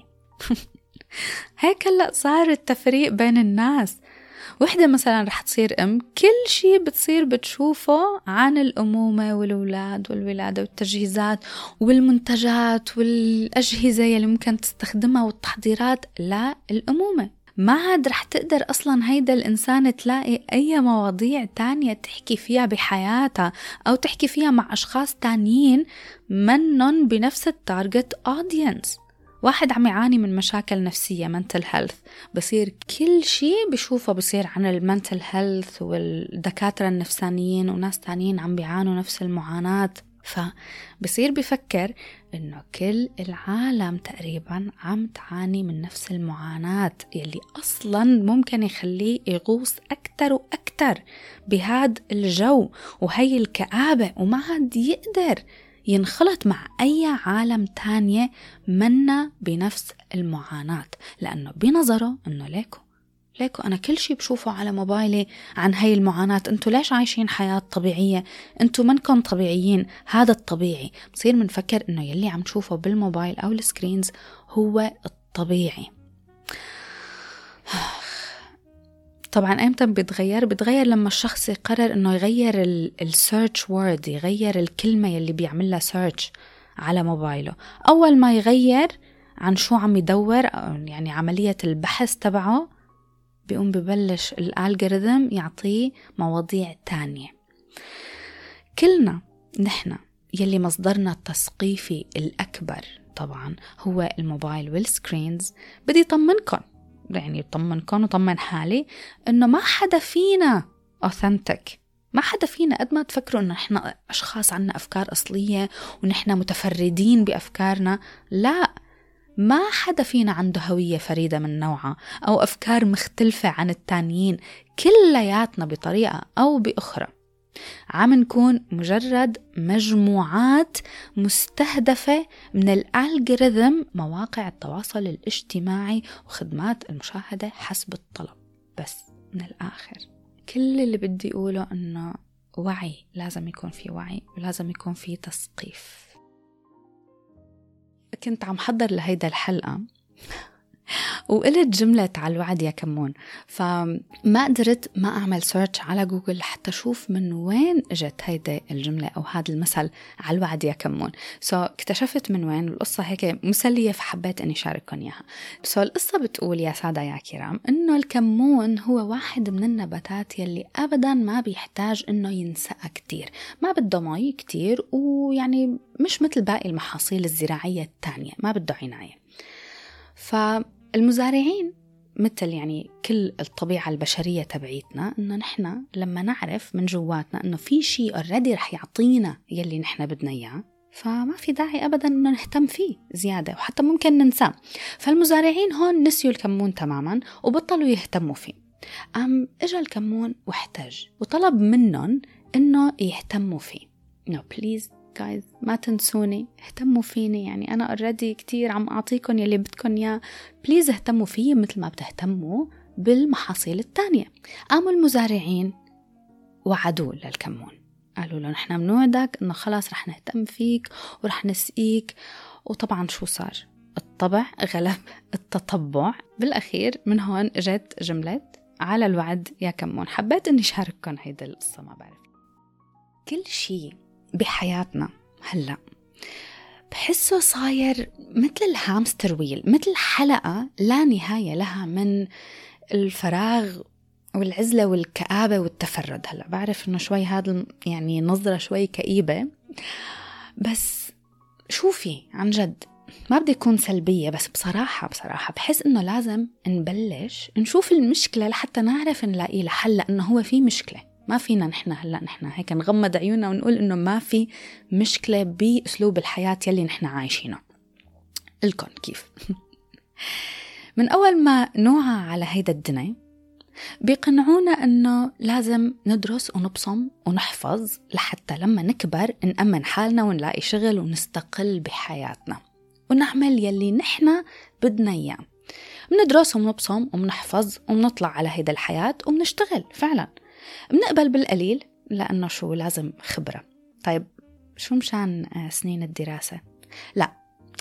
[SPEAKER 1] هيك هلأ صار التفريق بين الناس. وحدة مثلا رح تصير كل شي بتصير بتشوفه عن الأمومة والأولاد والولادة والتجهيزات والمنتجات والأجهزة يلي ممكن تستخدمها والتحضيرات للأمومة. ما عاد رح تقدر أصلا هيدا الإنسان تلاقي أي مواضيع تانية تحكي فيها بحياتها أو تحكي فيها مع أشخاص تانيين منن بنفس التارجت أودينس. واحد عم يعاني من مشاكل نفسية mental health، بصير كل شيء بشوفه بصير عن المنتل health والدكاترة النفسانيين وناس تانيين عم بيعانوا نفس المعاناة، فبصير بفكر إنه كل العالم تقريبا عم تعاني من نفس المعاناة، يلي أصلا ممكن يخليه يغوص أكتر وأكتر بهاد الجو وهي الكآبة، وما عاد يقدر ينخلط مع أي عالم تانية منا بنفس المعاناة، لأنه بنظره إنه ليكو أنا كل شي بشوفه على موبايلي عن هاي المعاناة، أنتوا ليش عايشين حياة طبيعية؟ أنتوا منكم طبيعيين، هذا الطبيعي. بصير منفكر إنه يلي عم تشوفه بالموبايل أو السكرينز هو الطبيعي. طبعا أيمتى بتغير لما الشخص يقرر إنه يغير السيرش وورد، يغير الكلمة يلي بيعملها سيرش على موبايله. أول ما يغير عن شو عم يدور، يعني عملية البحث تبعه، بيقوم ببلش الالجوريثم يعطيه مواضيع تانية. كلنا نحن يلي مصدرنا التثقيفي الأكبر طبعا هو الموبايل والسكرينز. بدي طمنكم، يعني طمنكم وطمن حالي، إنه ما حدا فينا authentic، ما حدا فينا قد ما تفكروا إنه إحنا أشخاص عنا أفكار أصلية ونحن متفردين بأفكارنا. لا، ما حدا فينا عنده هوية فريدة من نوعها أو أفكار مختلفة عن التانيين. كلياتنا بطريقة أو بأخرى عم نكون مجرد مجموعات مستهدفة من الالجوريثم مواقع التواصل الاجتماعي وخدمات المشاهدة حسب الطلب. بس من الآخر كل اللي بدي أقوله إنه وعي، لازم يكون في وعي ولازم يكون في تثقيف. كنت عم حضر لهيدا الحلقة وقلت جملة على الوعد يا كمون، فما قدرت ما أعمل سيرش على جوجل حتى أشوف من وين اجت هيدا الجملة أو هذا المثل على الوعد يا كمون. اكتشفت من وين. القصة هيك مسلية فحبيت أني شارككم إياها. القصة بتقول يا سادة يا كرام إنه الكمون هو واحد من النباتات يلي أبدا ما بيحتاج إنه ينسقى كتير، ما بده مي كتير، ويعني مش مثل باقي المحاصيل الزراعية التانية، ما بده عناية. فالمزارعين مثل يعني كل الطبيعة البشرية تبعيتنا، إنه نحن لما نعرف من جواتنا إنه في شيء already رح يعطينا يلي نحن بدنا إياه، فما في داعي أبدا إنه نهتم فيه زيادة، وحتى ممكن ننساه. فالمزارعين هون نسيوا الكمون تماما وبطلوا يهتموا فيه. إجا الكمون واحتاج وطلب منهم إنه يهتموا فيه. No please guys، ما تنسوني، اهتموا فيني، يعني أنا already كتير عم أعطيكم يلي بدكم إياه، بليز اهتموا فيه مثل ما بتهتموا بالمحاصيل التانية. قاموا المزارعين وعدوا للكمون، قالوا له نحن منوعدك إنه خلاص رح نهتم فيك ورح نسقيك. وطبعا شو صار؟ الطبع غلب التطبع. بالأخير من هون اجت جملة على الوعد يا كمون. حبيت إني شارككم هيدا القصة. ما بعرف، كل شيء بحياتنا هلأ بحسه صاير مثل الهامستر ويل، مثل حلقة لا نهاية لها من الفراغ والعزلة والكآبة والتفرد. هلأ بعرف إنه شوي هذا يعني نظرة شوي كئيبة، بس شوفي عن جد ما بدي أكون سلبية، بس بصراحة بحس إنه لازم نبلش نشوف المشكلة لحتى نعرف نلاقي لها حل، لأنه هو في مشكلة. ما فينا نحن هيك نغمض عيوننا ونقول إنه ما في مشكلة بأسلوب الحياة يلي نحن عايشينه. لكم كيف من أول ما نوعى على هيدا الدنيا بيقنعونا أنه لازم ندرس ونبصم ونحفظ لحتى لما نكبر نأمن حالنا ونلاقي شغل ونستقل بحياتنا ونعمل يلي نحن بدنا إياه. بندرس ونبصم وبنحفظ وبنطلع على هيدا الحياة وبنشتغل فعلا، بنقبل بالقليل لأنه شو لازم خبرة. طيب شو مشان سنين الدراسة؟ لا،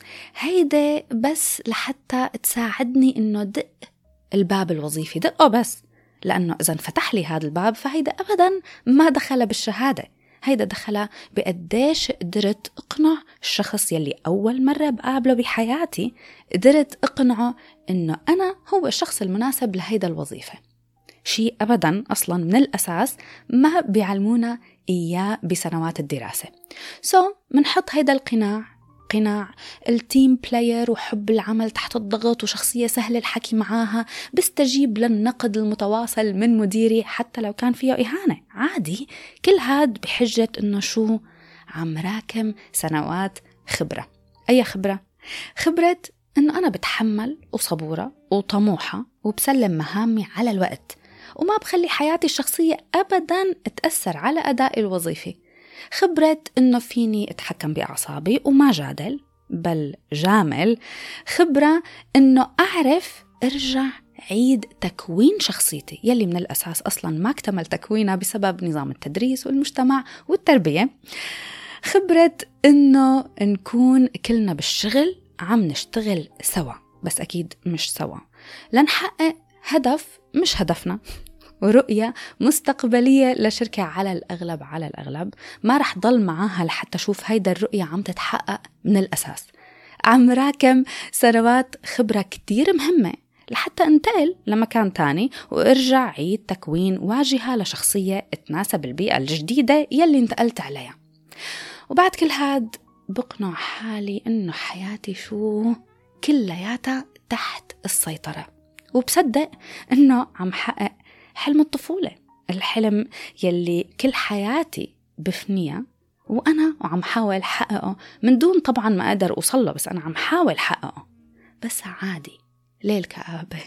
[SPEAKER 1] هيدا بس لحتى تساعدني إنه دق الباب الوظيفي، دقه بس، لأنه إذا انفتح لي هذا الباب فهيدا أبدا ما دخل بالشهادة، هيدا دخل بقديش قدرت أقنع الشخص يلي أول مرة بقابله بحياتي، قدرت أقنعه إنه أنا هو الشخص المناسب لهيدا الوظيفة. شيء أبدا أصلا من الأساس ما بيعلمونا إياه بسنوات الدراسة. منحط هيدا قناع التيم بلاير وحب العمل تحت الضغط وشخصية سهل الحكي معاها، بستجيب للنقد المتواصل من مديري حتى لو كان فيه إهانة، عادي. كل هاد بحجة إنه شو عم راكم سنوات خبرة. أي خبرة؟ خبرة إنه أنا بتحمل وصبورة وطموحة وبسلم مهامي على الوقت وما بخلي حياتي الشخصية أبدا تأثر على أدائي الوظيفي. خبرة إنه فيني أتحكم بأعصابي وما جادل بل جامل. خبرة إنه أعرف أرجع عيد تكوين شخصيتي يلي من الأساس أصلا ما اكتمل تكوينها بسبب نظام التدريس والمجتمع والتربية. خبرة إنه نكون كلنا بالشغل عم نشتغل سوا، بس أكيد مش سوا، لنحقق هدف مش هدفنا، ورؤية مستقبلية لشركة على الأغلب ما رح ضل معاها لحتى شوف هيدا الرؤية عم تتحقق من الأساس. عم راكم سنوات خبرة كتير مهمة لحتى انتقل لمكان تاني وارجع عيد تكوين واجهة لشخصية تناسب البيئة الجديدة يلي انتقلت عليها. وبعد كل هاد بقنع حالي إنه حياتي شو كلياتها تحت السيطرة، وبصدق إنه عم حقق حلم الطفولة، الحلم يلي كل حياتي بفنية وأنا عم حاول حققه من دون طبعا ما أقدر أوصله، بس أنا عم حاول حققه. بس عادي، ليه الكآبة؟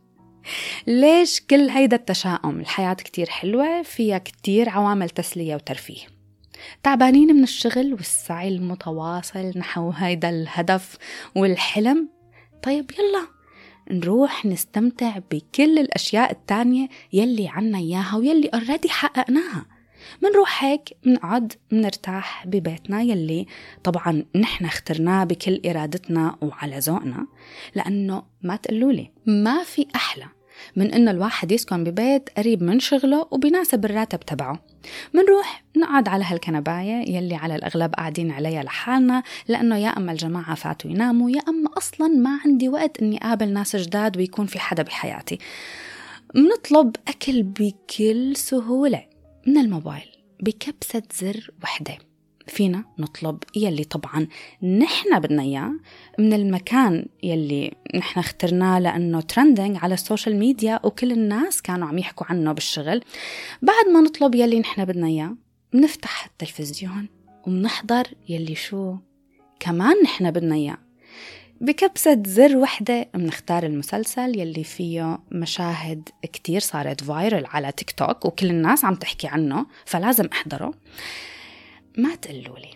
[SPEAKER 1] ليش كل هيدا التشاؤم؟ الحياة كتير حلوة، فيها كتير عوامل تسلية وترفيه. تعبانين من الشغل والسعي المتواصل نحو هيدا الهدف والحلم؟ طيب يلا نروح نستمتع بكل الأشياء التانية يلي عنا إياها ويلي already حققناها. منروح هيك منقعد منرتاح ببيتنا يلي طبعا نحن اخترناه بكل إرادتنا وعلى ذوقنا، لأنه ما تقولولي ما في أحلى من إنه الواحد يسكن ببيت قريب من شغله وبيناسب الراتب تبعه. منروح نقعد على هالكنباية يلي على الأغلب قاعدين عليها لحالنا، لأنه يا أما الجماعة فاتوا يناموا يا أما أصلا ما عندي وقت إني قابل ناس جداد ويكون في حدا بحياتي. منطلب أكل بكل سهولة من الموبايل بكبسة زر وحدة. فينا نطلب يلي طبعا نحن بدنا إياه من المكان يلي نحن اخترناه لأنه ترندنج على السوشيال ميديا وكل الناس كانوا عم يحكوا عنه بالشغل. بعد ما نطلب يلي نحن بدنا إياه بنفتح التلفزيون وبنحضر يلي شو كمان نحن بدنا إياه بكبسة زر وحدة. بنختار المسلسل يلي فيه مشاهد كتير صارت فايرل على تيك توك وكل الناس عم تحكي عنه فلازم أحضره. ما تقولولي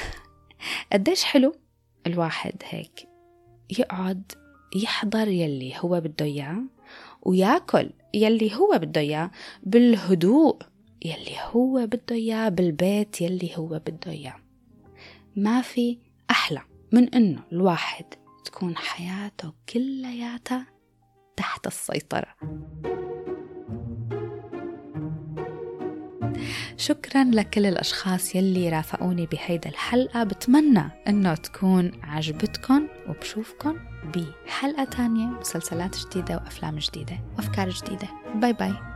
[SPEAKER 1] قديش حلو الواحد هيك يقعد يحضر يلي هو بده إياه وياكل يلي هو بده إياه بالهدوء يلي هو بده إياه بالبيت يلي هو بده إياه. ما في أحلى من إنه الواحد تكون حياته كلياتها تحت السيطرة. شكرا لكل الأشخاص يلي رافقوني بهيدا الحلقة، بتمنى أنه تكون عجبتكم وبشوفكم بحلقة تانية، مسلسلات جديدة وأفلام جديدة وأفكار جديدة. باي باي.